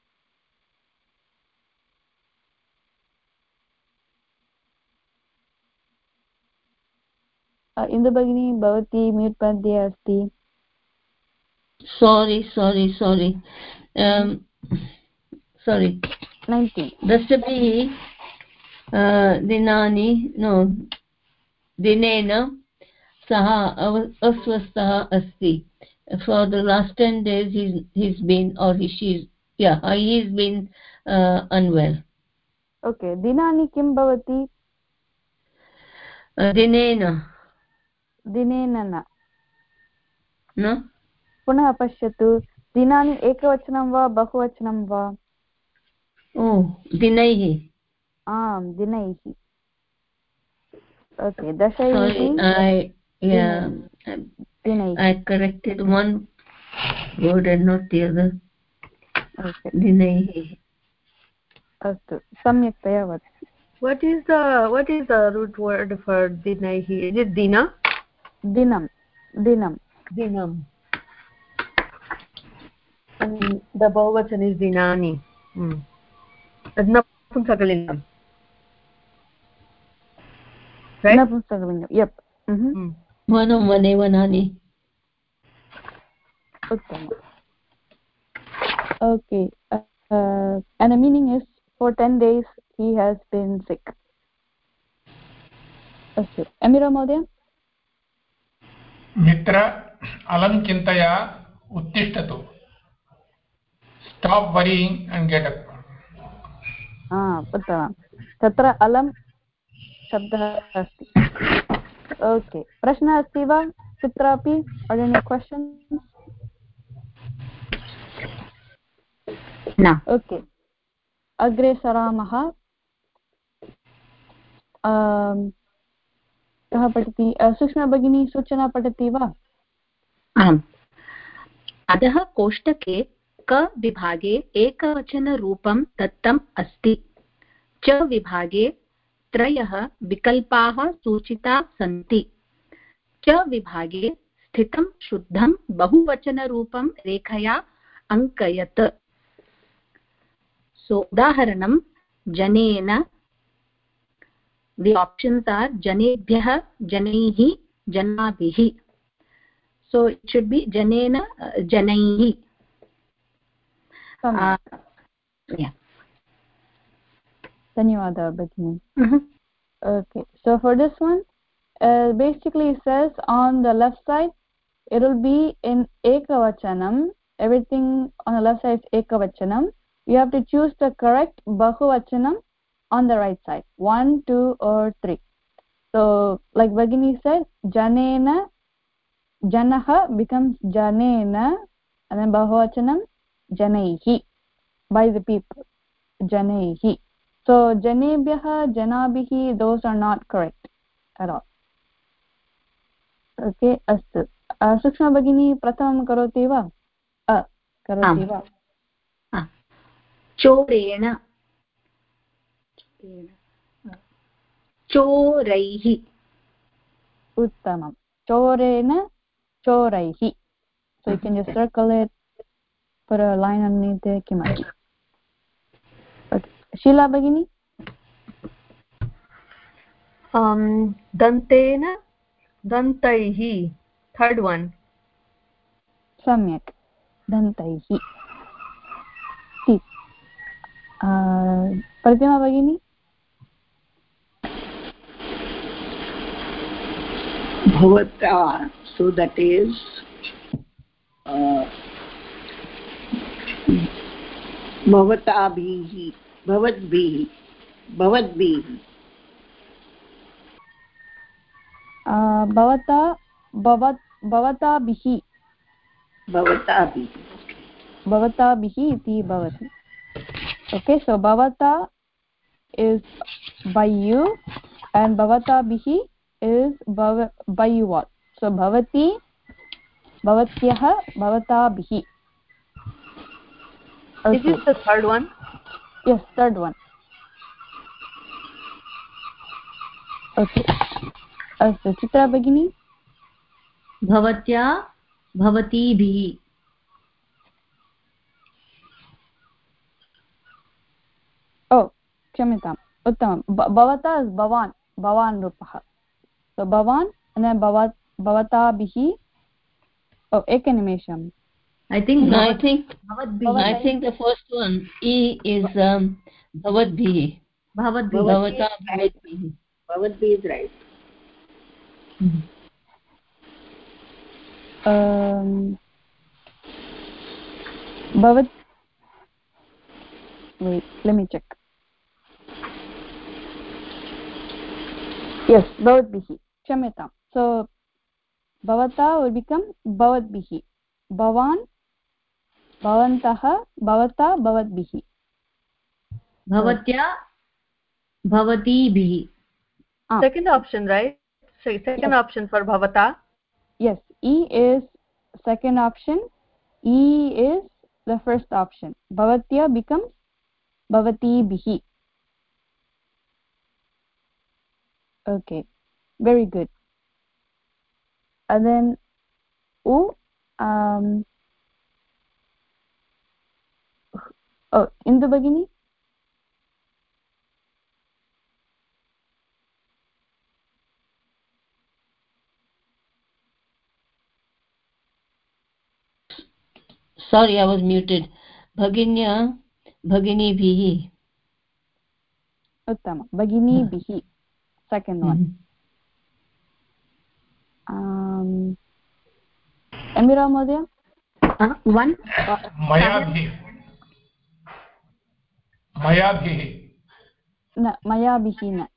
इन्दु भगिनी भवती mute मध्ये अस्ति. Sorry, sorry, sorry. Um, sorry. nineteen. Dastabhi uh, dinani, no, dinena saha aswastha asti. For the last ten days he's, he's been, or he, she's, yeah, he's been uh, unwell. Okay, dinani kim bhavati? Uh, dinena. दिनेन न न पुनः पश्यतु दिनानि एकवचनं वा बहुवचनं वा ओ दिनैः आम् दिनैः ओके दशैः दिनैः I corrected one word and not the other. Okay. दिनैः अस्तु सम्यक्तया वद. What is the what is the root word for dinaihi? Is it dina? Dinam. Dinam. Dinam. And the bahuvachan is dinani. Hmm. Napumsakalingam. Right? Napumsakalingam. Yep. Mm-hmm. Vanam vane vanani. Uttama. Okay. Uh, uh, and the meaning is for ten days he has been sick. Astu. Amira Mahodaya? मित्र अलं चिन्तया उत्तिष्ठतु. Stop worrying and get up. Ah, उत्तमम्. तत्र अलं शब्दः अस्ति. Okay प्रश्नः अस्ति वा कुत्रापि? Are there any questions? न. ओके अग्रे सरामः. कः पठति? सुष्मा भगिनी सूचना पठति वा? आम्. अधः कोष्टके क विभागे एकवचनरूपं दत्तम् अस्ति. च विभागे त्रयः विकल्पाः सूचिताः सन्ति. च विभागे स्थितं शुद्धं बहुवचनरूपं रेखया अङ्कयत्. सो उदाहरणं जनेन. The options are janebhyah, janaihi, janabihi. So it should be janena, uh, janaihi. Uh, yeah. Dhanyawada Bhagini. Mm-hmm. Okay, so for this one, uh, basically it says on the left side, it will be in ekavachanam. Everything on the left side is ekavachanam. You have to choose the correct bahuvachanam on the right side, one, two, or three. So, like Bhagini said, janena, janaha becomes janena, and then bahuvachanam, janaihi, by the people, janaihi. So, janebhyah, janabihi, those are not correct at all. Okay, astu. Sukshma Bhagini, pratamam karoti va? A, karoti va? Chorena. Choraihi. Uttamam. Chorena, choraihi. So you can just circle it, put a line underneath it, kimati. Okay. Sheila Bhagini? Um, dantena, dantaihi. Third one. Samyak. Dantaihi. See. Uh, Pratima Bhagini? Bhavata, so that is uh, Bhavatabihi, Bhavatbihi, Bhavatbihi. Uh, Bhavata, Bhavat, Bhavatabihi. Bhavatabihi. Bhavatabihi iti bhavati. Okay, so bhavata is by you and bhavata bihi is bhav by you all. So bhavati, bhavatyah, bhavata bihi. Okay. Is this the third one? Yes, third one. Okay. अस्तु चित्रा भगिनी. भवत्या भवतीभिः. ओ क्षम्यताम् उत्तमं. भवता is भवान् भवान् रूपः. So भवान् and भवत् भवताभिः. Oh, ekanimisam. I think no, I think I think the first one E is um, bhavadbhihi. Bhavadbhihi. Bhavata bhavadbhihi. Bhavadbhihi is right. Um, Bhavat. Wait, let me check. Yes, bhavadbhihi. Kshamyatam. So bhavata will become bhavadbhihi. Bhavan, bhavantah, bhavata, bhavadbhihi. Bhavatya bhavatibihi. Ah. Second option, right? So second yes. option for bhavata. Yes, E is second option. E is the first option. Bhavatya becomes bhavatibihi. Okay, very good. And then U, um, oh, Indu Bhagini. Sorry, I was muted. Bhaginya, Bhagini Bhihi. Uttama. Bhagini Bhihi. Second one. Um, Amira Modaya? Uh, one. Mayabhi. Mayabhi. No, Mayabhihi na.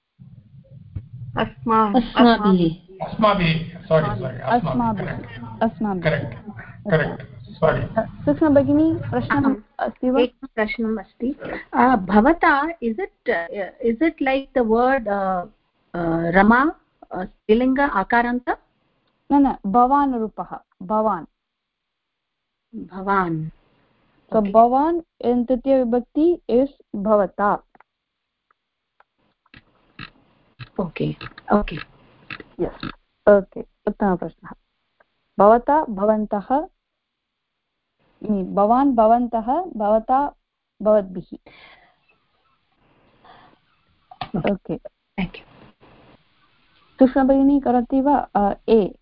Asma. Asmabhihi. Asmabhihi. Sorry, sorry. Asmabhihi. Asmabhihi. Correct. Correct. Sorry. Sushma Bhagini, प्रश्नम् अस्ति वा? एकं प्रश्नम् अस्ति. Bhavata, is it uh, is it like the word uh, uh, Rama, uh, Stilinga, Akaranta? No, no, Bhavan रूपः. Bhavan. Bhavan. So okay. Bhavan in Titiya Vibhakti is Bhavata. Okay. Okay. Yes. Okay. उत्तमः प्रश्नः. भवता भवन्तः भवान् भवन्तः भवता भवद्भिः. Okay thank you. Sushma भगिनी करोति वा? ए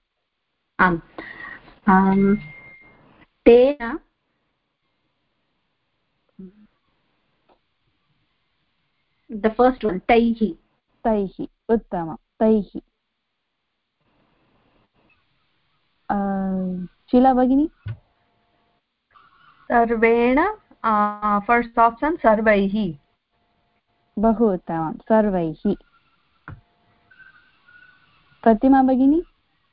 आम्. तेन the first one taihi. Taihi. Uttama. Taihi. Sheila Bhagini? Sarvena. Uh, first option sarvaihi. Bahu uttamam. Sarvaihi. Pratima Bhagini?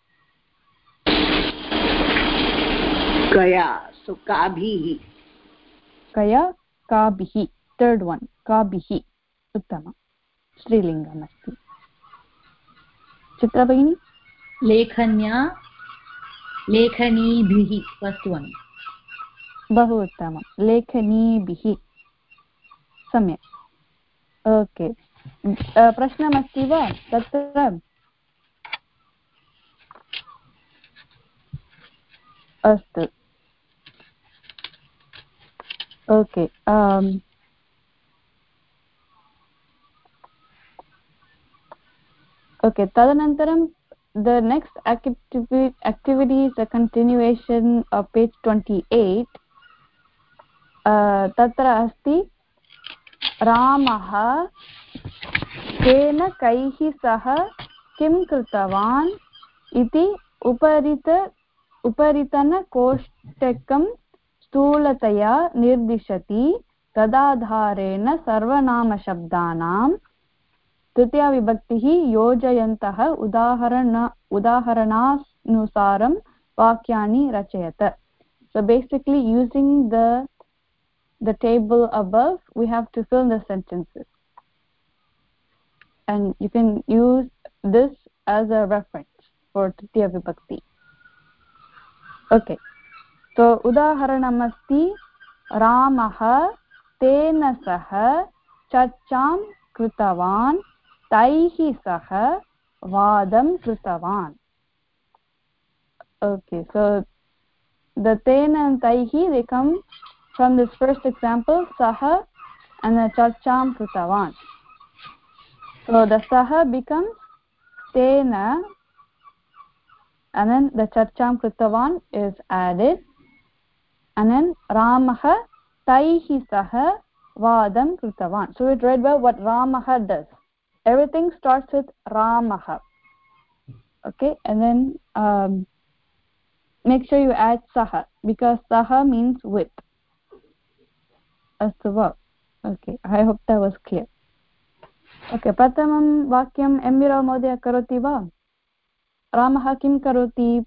Kaya. So kabhihi. Kaya kabhihi. Third one. Kabhihi. Uttama. Strilingam asti. Chitra Bhagini? Lekhanya. Lekhanibihi. First one. बहु उत्तमं. लेखनीभिः. सम्यक्. Okay. प्रश्नमस्ति वा तत्र? अस्तु. Okay. Okay. तदनन्तरं the next activity activity is a continuation of page twenty-eight. तत्र अस्ति रामः केन कैः सह किं कृतवान् इति उपरित उपरितनकोष्टकं स्थूलतया निर्दिशति. तदाधारेण सर्वनामशब्दानां तृतीयाविभक्तिः योजयन्तः उदाहरण उदाहरणानुसारं वाक्यानि रचयत. So basically using the the table above, we have to fill in the sentences. And you can use this as a reference for Tritiya Vibhakti. Okay. So, udaharanam asti Ramaha tena saha charcham krutavan taihi saha vadam krutavan. Okay, so the tena and taihi, they come from this first example, saha and the charcham krutavan. So the saha becomes tena, and then the charcham krutavan is added, and then Ramaha taihi saha vadam krutavan. So it read well what Ramaha does. Everything starts with Ramaha. Okay, and then um, make sure you add saha, because saha means with. Astu va. Okay, I hope that was clear. Okay, pratamam vakyam M V Rao Mahodaya karoti va? Ramaha kim karoti?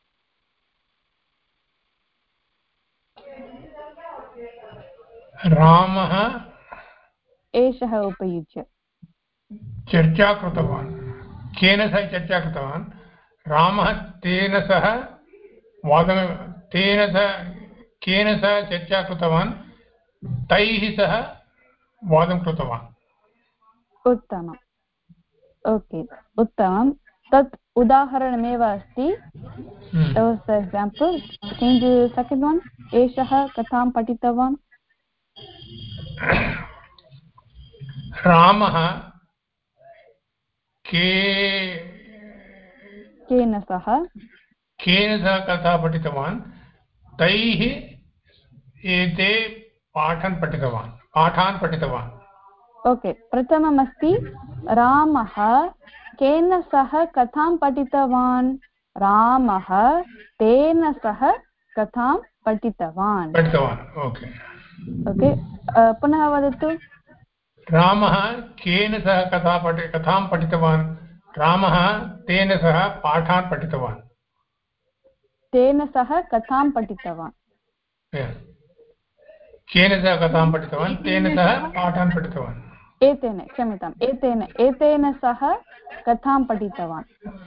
Ramaha एषः उपयुज्य चर्चा कृतवान्. केन सह चर्चा कृतवान्? रामः तेन सह वादं तेन सह केन सह चर्चा कृतवान्? तैः सह वादं कृतवान्. उत्तमम्. ओके, उत्तमं. तत् उदाहरणमेव अस्ति. That was the example. Can you do the second one? एषः कथां पठितवान्? रामः के केन सह केन सह कथा पठितवान्? तैः एते पाठं पठितवान् पाठान् पठितवान्. ओके, प्रथममस्ति रामः केन सह कथां पठितवान्? रामः तेन सह कथां पठितवान्. पठितवान्. ओके ओके, पुनः वदतु. रामः केन सह कथा पठि कथां पठितवान्? रामः तेन सह पाठान् पठितवान्. तेन सह कथां पठितवान्. केन सह कथां पठितवान्? तेन सह पाठान् पठितवान्. एतेन, क्षम्यताम्, एतेन एतेन सह कथां पठितवान्.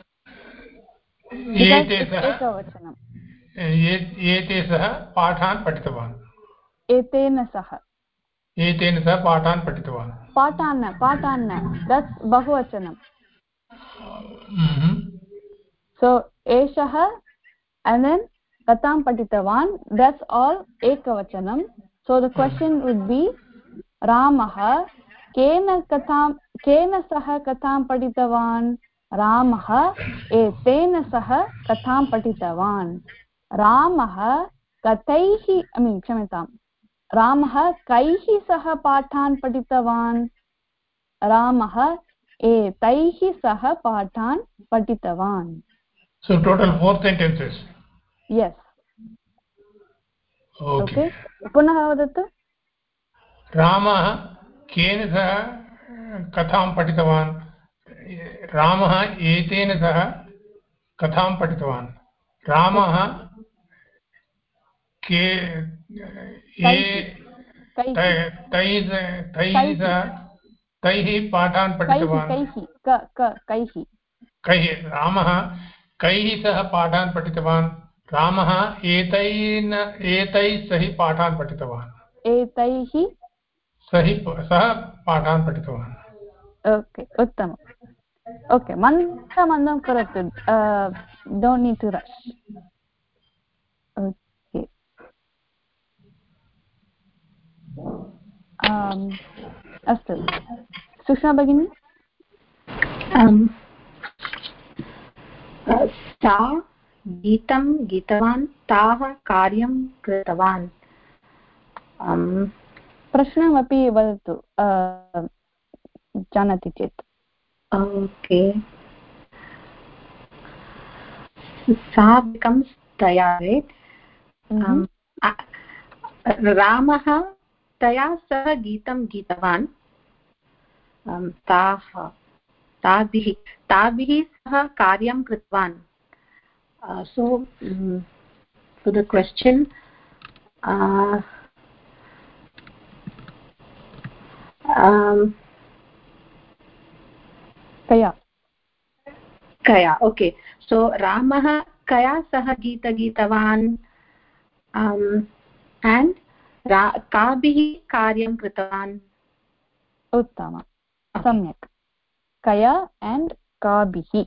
एते सह एकवचनम्. एते सह पाठान् पठितवान्. एतेन सह एतेन सह पाठान् पठितवान्. पाठान् पाठान् दट्स् बहुवचनम्. So एषः and then katham patitavan, that's all ekavachanam. So the question would be Ramah kena katham kena saha katham patitavan? Ramah etena saha katham patitavan. Ramah kathaihi, I mean क्षम्यताम्, Ramah kaihi saha pathan patitavan? Ramah etaihi saha pathan patitavan. So total four sentences. Yes. Okay. Okay. पुनः वदतु. रामः केन सह कथां पठितवान्? रामः एतेन सह कथां पठितवान्. रामः के तैः सह तैः पाठान् पठितवान्. कैः कैः रामः कैः सह पाठान् पठितवान्. रामः एतैः एतैः सह पाठान् पठितवान्. एतैः सह सह पाठान् पठितवान्. ओके, उत्तमम्. ओके, मन्दं मन्दं करोतु. Don't need to rush. Okay, अस्तु. सुषमा भगिनी. सा गीतं गीतवान्, ताः कार्यं कृतवान्. प्रश्नमपि वदतु जानाति चेत्. ओके, सा becomes तया, right? रामः तया सह गीतं गीतवान्. ताः ताभिः ताभिः सह कार्यं कृतवान्. So um, to the question, uh, um, kaya kaya okay so ramah kaya sah geeta geetavan um, and kabih karyam kritavan. uttama samyak kaya and kabih.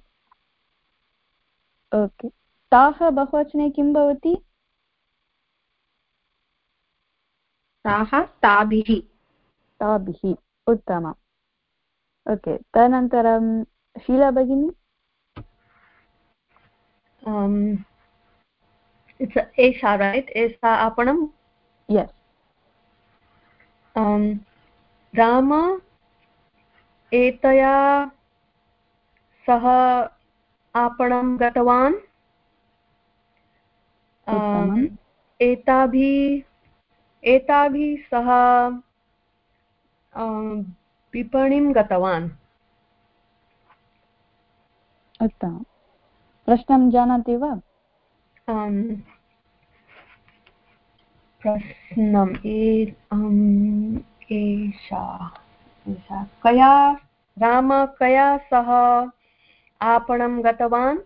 okay ताः बहुवचने किं भवति ताः ताभिः ताभिः उत्तमम् ओके तदनन्तरं शीला भगिनी um it's a esha right esha apanam yes um rama etaya sah आपणं गतवान् एताभिः एताभिः सह विपणिं गतवान् उत्तमं प्रश्नं जानाति वा प्रश्नम् एषा कया राम कया सह आपणं गतवान्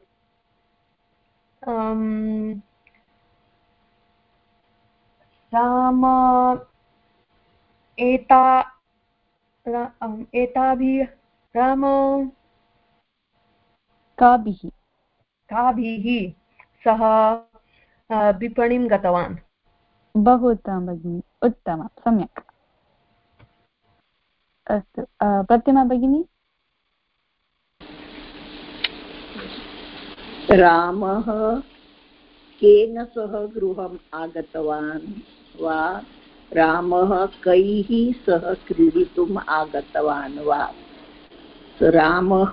राम एता एताभिः राम काभिः काभिः सह विपणिं गतवान् बहु उत्तमं भगिनि उत्तमं सम्यक् अस्तु प्रतिमा भगिनी रामः केन सह गृहम् आगतवान् वा रामः कैः सह क्रीडितुम् आगतवान् वा रामः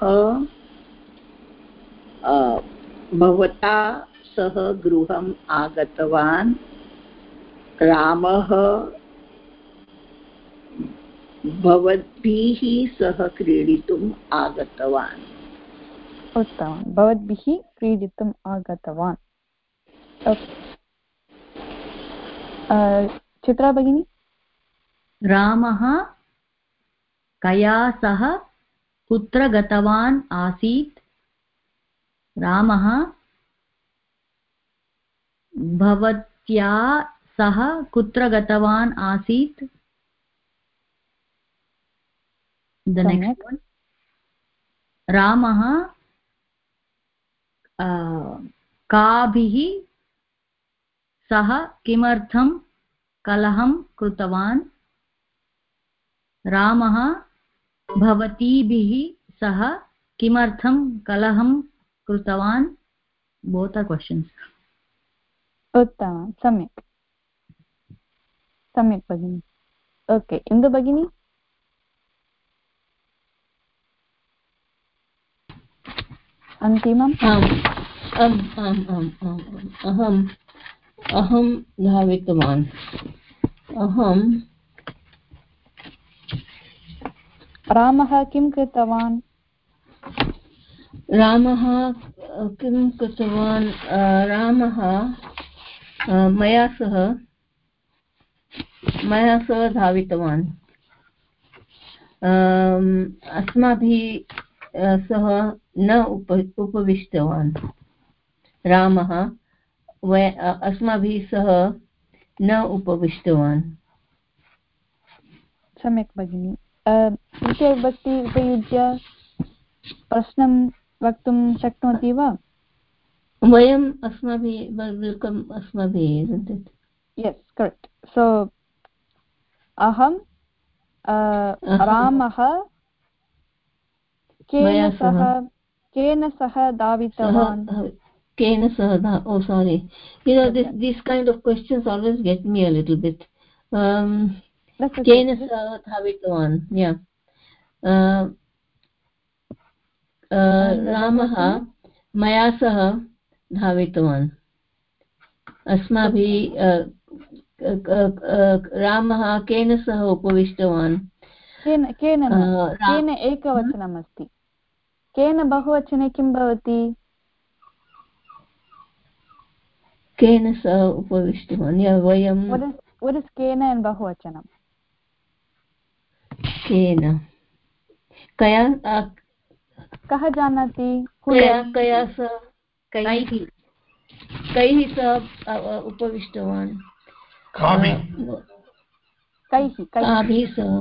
भवता सह गृहम् आगतवान् रामः भवद्भिः सह क्रीडितुम् आगतवान् उत्तमं भवद्भिः क्रीडितुम् आगतवान् चित्रा भगिनी रामः कया सह कुत्र गतवान् आसीत् रामः भवत्या सह कुत्र गतवान् आसीत् the next one रामः काभिः सह किमर्थं कलहं कृतवान् रामः भवतीभिः सह किमर्थं कलहं कृतवान् both are questions उत्तमं सम्यक् सम्यक् भगिनी ओके इन्दु भगिनी अन्तिमम् आम् आम् आम् आम् आम् अहम् अहं धावितवान् अहं रामः किं कृतवान् रामः किं कृतवान् रामः मया सह मया सह धावितवान् अस्माभिः सह न उप उपविष्टवान् रामः वय अस्माभिः सह न उपविष्टवान् सम्यक् भगिनी तृतीयविभक्ति उपयुज्य प्रश्नं वक्तुं शक्नोति वा वयम् अस्माभिः वेल्कम् अस्माभिः यस् करेक्ट् सो अहं रामः केन सह केन सह धावितवान् केन सह oh sorry you know this these kind of questions always get me a little bit um केन सह धावितवान् yeah uh, रामः मया सह धावितवान् अस्माभिः रामः केन सह उपविष्टवान् केन केन केन एकवचनम् अस्ति केन बहुवचने किं भवति केन सह उपविष्टवान् वयं what is केन in बहुवचनं केन कया कः जानाति कया कया स कैः कैः स उपविष्टवान् कैः काभिः सह.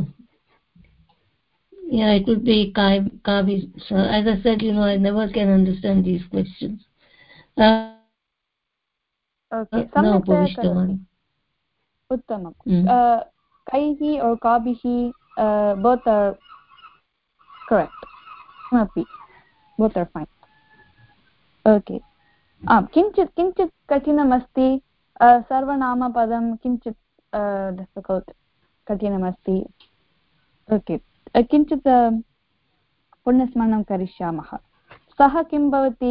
Yeah, it would be kavi. So, as I said, you know, I never can understand these questions. Uh, okay. no, upavishtavan. Uttamam. Uh, kaihi or kabihi, uh, both are correct. Happy. Both are fine. Okay. आम् किञ्चित् किञ्चित् कठिनमस्ति सर्वनामपदं किञ्चित् difficult कठिनमस्ति. Okay किञ्चित् पुनस्मरणं करिष्यामः. सः किं भवति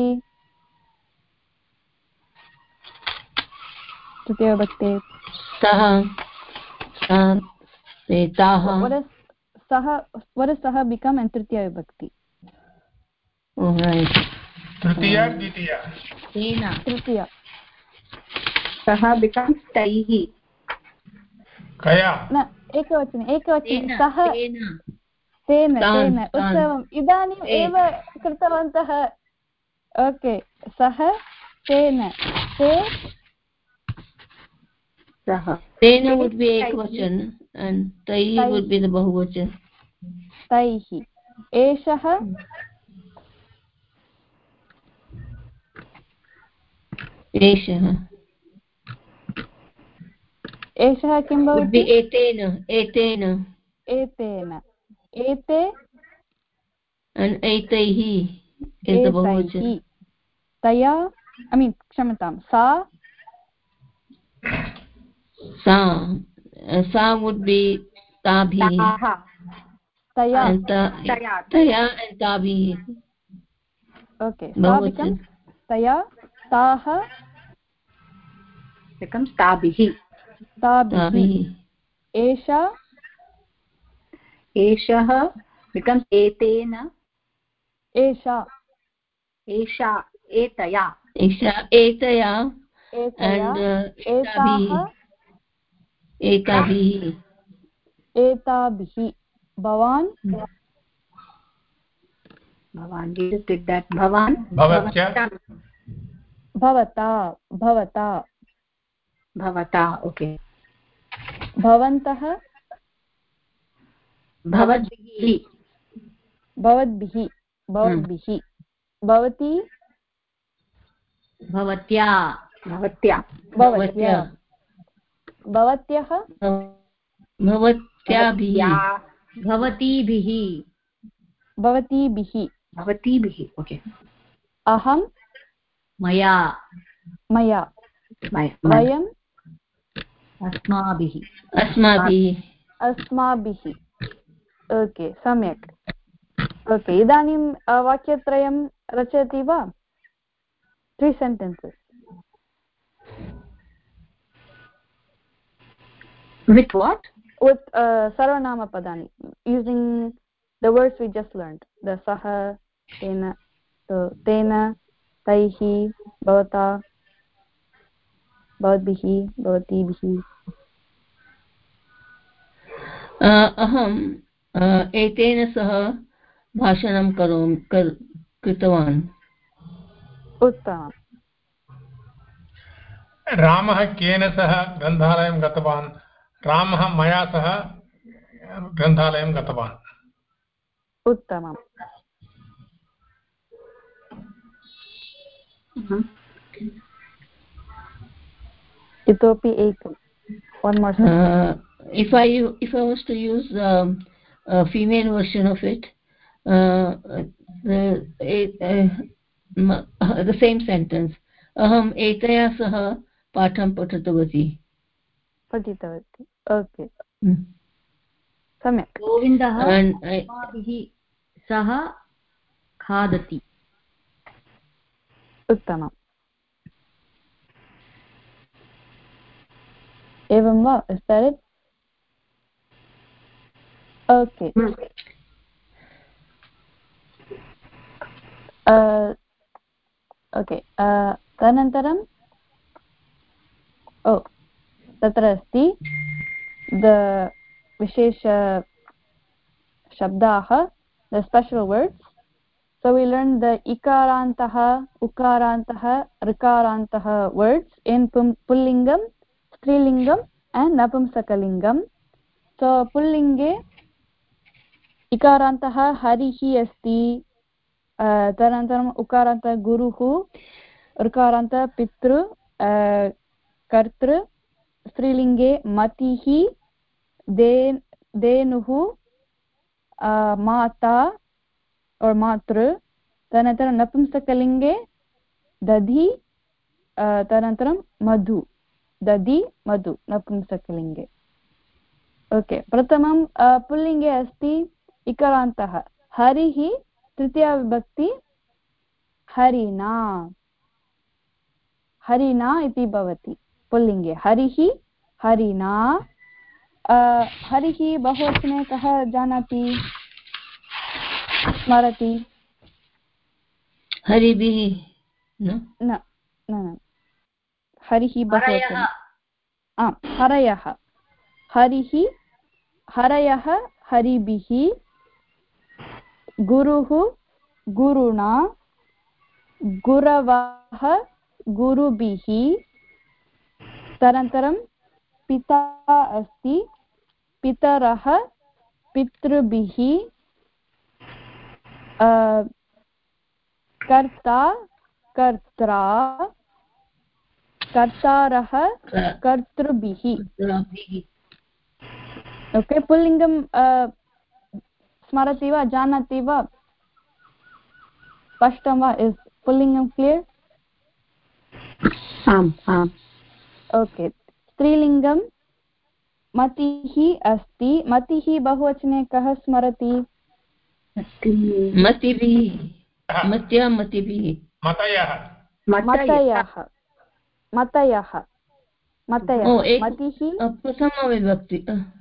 तृतीयविभक्ते? सः सः what does सः become in तृतीयविभक्ति? तृतीया द्वितीया तेन तृतीया सः becomes तैः कया न एकवचने एकवचने सः तेन तेन उत्तमम् इदानीम् एव कृतवन्तः. ओके सः तेन ते सः तेन would be ekvachan and taihi would be the bahuvachan. तैः एषः एषः एषः किं भवति? एतेन एतेन एतेन एते एतैः एतैः तया ऐ मीन् क्षम्यतां सा सा सा would be ताभिः तया तया and ताभिः. ओके सा becomes तया ताः becomes ताभिः ताभिः. एषा एषः becomes एतेन एषा एषा एतया एषा एतया and एताः एताभिः एताभिः. भवान् भवान् did that भवान् भवत्या भवता भवता भवता. ओके भवन्तः भवद्भिः भवद्भिः भवद्भिः. भवती भवत्या भवत्या भवत्या भवत्यः भवत्याभिः भवतीभिः भवतीभिः भवतीभिः. ओके अहं मया मया वयम् अस्माभिः अस्माभिः अस्माभिः. ओके सम्यक्. ओके इदानीं वाक्यत्रयं रचयति वा? Three sentences. with what? with uh, sarvanamapadani using the words we just learned, the saha tena so tena taihi bhavata bhavadbihi bhavatibihi. अहम् एतेन सह भाषणं करोमि कृतवान्. उत्तमम्. रामः केन सह ग्रन्थालयं गतवान्? रामः मया सह ग्रन्थालयं गतवान्. उत्तमम्. इतोपि एकम्. one more uh, if I if I was to use um, a female version of it, uh, the uh, the same sentence, aham etaya sah patham patitavati. patitavati. Okay. सम्यक्. गोविन्दः अस्माभिः सह खादति. उत्तमम्. एवं वा? Is that it? Okay. uh, okay uh, तदनन्तरं ओ तत्र अस्ति the wishes shabdaah, the special words. So we learned the ikarantah, ukarantah, rikarantah words in pullingam, strilingam and napumsakalingam. So pullinge ikarantah harihi asti, tarantaram ukarantah guruhu, rikarantah pitru, kartru, strilinge matihi, den denuhu, mata or matru, tanantaram napumsakalinge dadhi, tanantaram madhu, dadhi madhu napumsakalinge. Okay, pratamam pullinge asti ikarantah harihi, tritiya vibhakti harina, harina iti bhavati pullinge harihi harina. हरिः बहुवचने कः जानाति स्मरति हरिभिः न न न हरिः बहुवचने आम् हरयः हरिः हरयः हरिभिः गुरुः गुरुणा गुरवः गुरुभिः तदनन्तरं पिता अस्ति पितरः पितृभिः कर्ता कर्त्रा कर्तारः कर्तृभिः. ओके, पुल्लिङ्गं स्मरति वा जानाति वा स्पष्टं वा? इस् पुल्लिङ्गं क्लियर्? आम् आम्. ओके, स्त्रीलिङ्गं मतिः अस्ति. मतिः बहुवचने कः स्मरति? मतिभिः मत्या मतिभिः मतयः मतयः मतयः मतयः मतिः प्रथमविभक्ति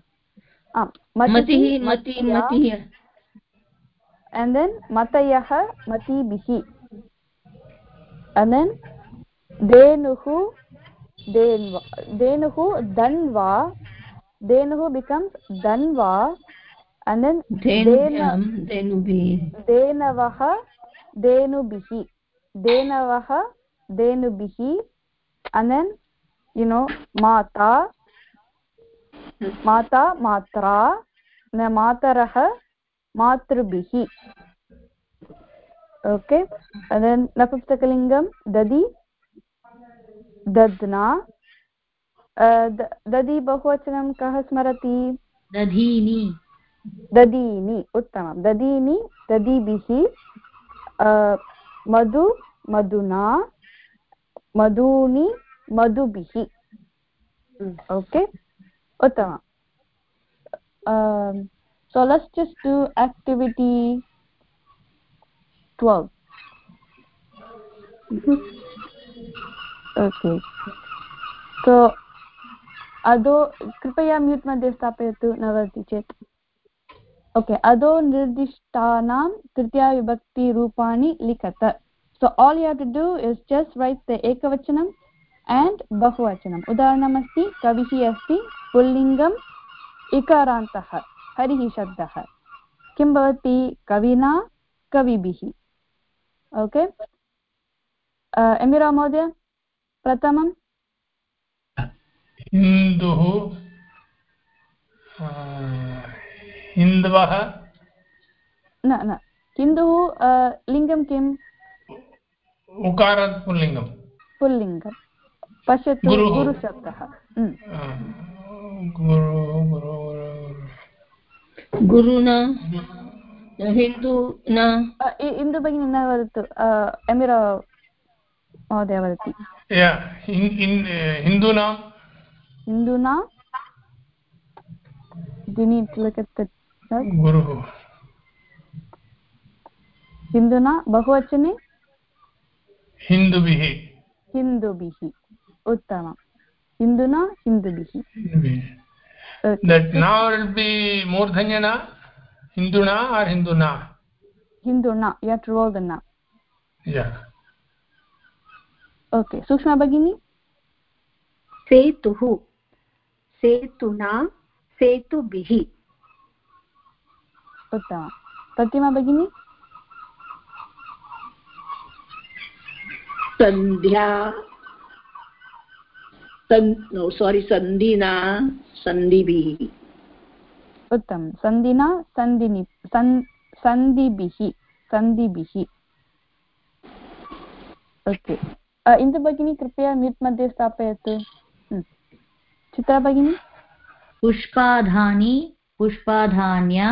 मतिः मति मतिः and then मतयः मतिभिः and then धेनुः धेन्वा धेनुः धन्वा धेनुः becomes dhanva and then धेनुभिः धेनवः धेनुभिः धेनवः धेनुभिः and then you know mata mata matra na matarah matrubihi. Okay, and then napumsakalingam dadi dadna. uh, dadi bahuvachanam kah smarati? दधीनि ददीनि. उत्तमं. ददीनि ददीभिः uh, मधु मधुना मधूनि मधुभिः. Okay, उत्तमं. um, so let's just do activity twelve. Okay, so अधो कृपया mute मध्ये स्थापयतु न वदति चेत्. Okay, अधो निर्दिष्टानां तृतीयाविभक्तिरूपाणि लिखत. So all you have to do is just write the ekavachanam and bahuvachanam. उदाहरणमस्ति कविः अस्ति पुल्लिङ्गम् इकारान्तः हरिः शब्दः. किं भवति? कविना कविभिः. ओके, एमिरा महोदय प्रथमं. हिन्दुः हिन्दवः न न हिन्दुः लिङ्गं किम्? उकारात् पुल्लिङ्गं पुल्लिङ्गं. पश्यतु गुरुशब्दः. गुरुना हिन्दुना इन्दु भगिनी न वदतु, एमिरा महोदय वदति. हिन्दूनां हिन्दूना गुरुः हिन्दुना बहुवचने हिन्दुभिः हिन्दुभिः. उत्तमं. हिन्दुना हिन्दुभिः. That now will be Murdhanya na, Hinduna or Hinduna? Hinduna. You have to roll the na. Yeah. Okay. Sushma Bhagini? Setuhu. Setuna. Setubhihi. उत्तमं प्रतिमा भगिनी सन्ध्या नो सॉरी सन्धिना सन्धिभिः उत्तमं सन्धिना सन्धिनि सन्धिभिः सन्धिभिः ओके इन्दु भगिनी कृपया म्यूट् मध्ये स्थापयतु चित्रा भगिनी पुष्पाधानि पुष्पाधान्या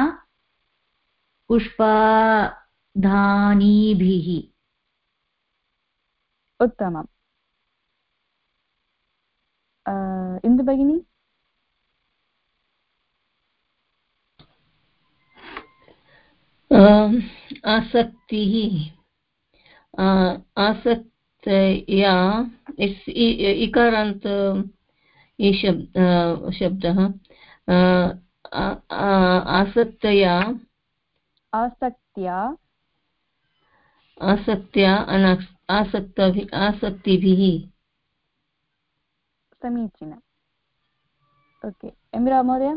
पुष्पाधानीभिः उत्तमम् इन्दु भगिनी आसक्तिः आसक्तया इकारान्त शब्दः आसक्तया आसक्त्या आसक्त्या आसक्ति आसक्तिभिः समीचीनम् ओके एम्रा महोदय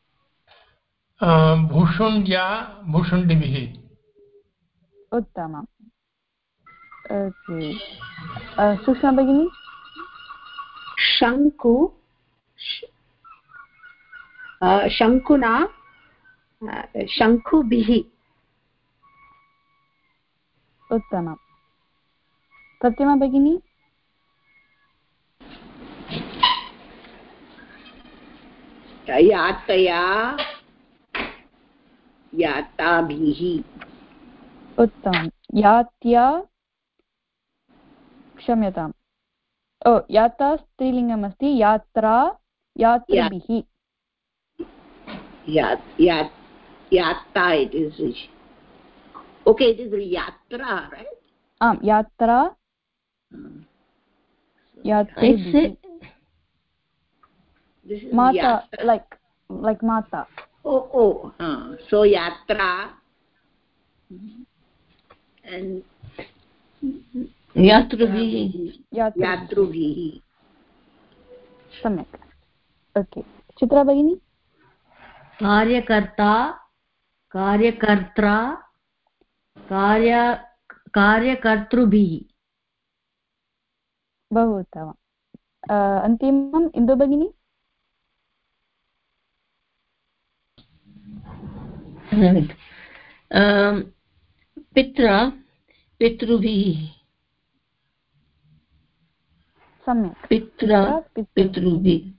भुषुण्ड्या भुषुण्डिभिः उत्तमम् ओके सुषमा भगिनी शङ्कु शङ्कुना शङ्कुभिः उत्तमं प्रतिमा भगिनी यातया याताभिः उत्तमं यात्या क्षम्यताम् ओ याता स्त्रीलिङ्गमस्ति यात्रा यात्रिभिः यात्रा it is okay it is yatra right आम् यात्रा यात्रिभिः this is mata yatra. like like mata oh oh uh, so yatra and यात्रुभिः यात्रुभिः सम्यक् ओके चित्रा भगिनी कार्यकर्ता कार्यकर्त्रा कार्य कार्यकर्तृभिः बहु उत्तमम् अन्तिमम् इन्दु भगिनी पित्रा पितृभिः सम्यक् पित्रा पितृभिः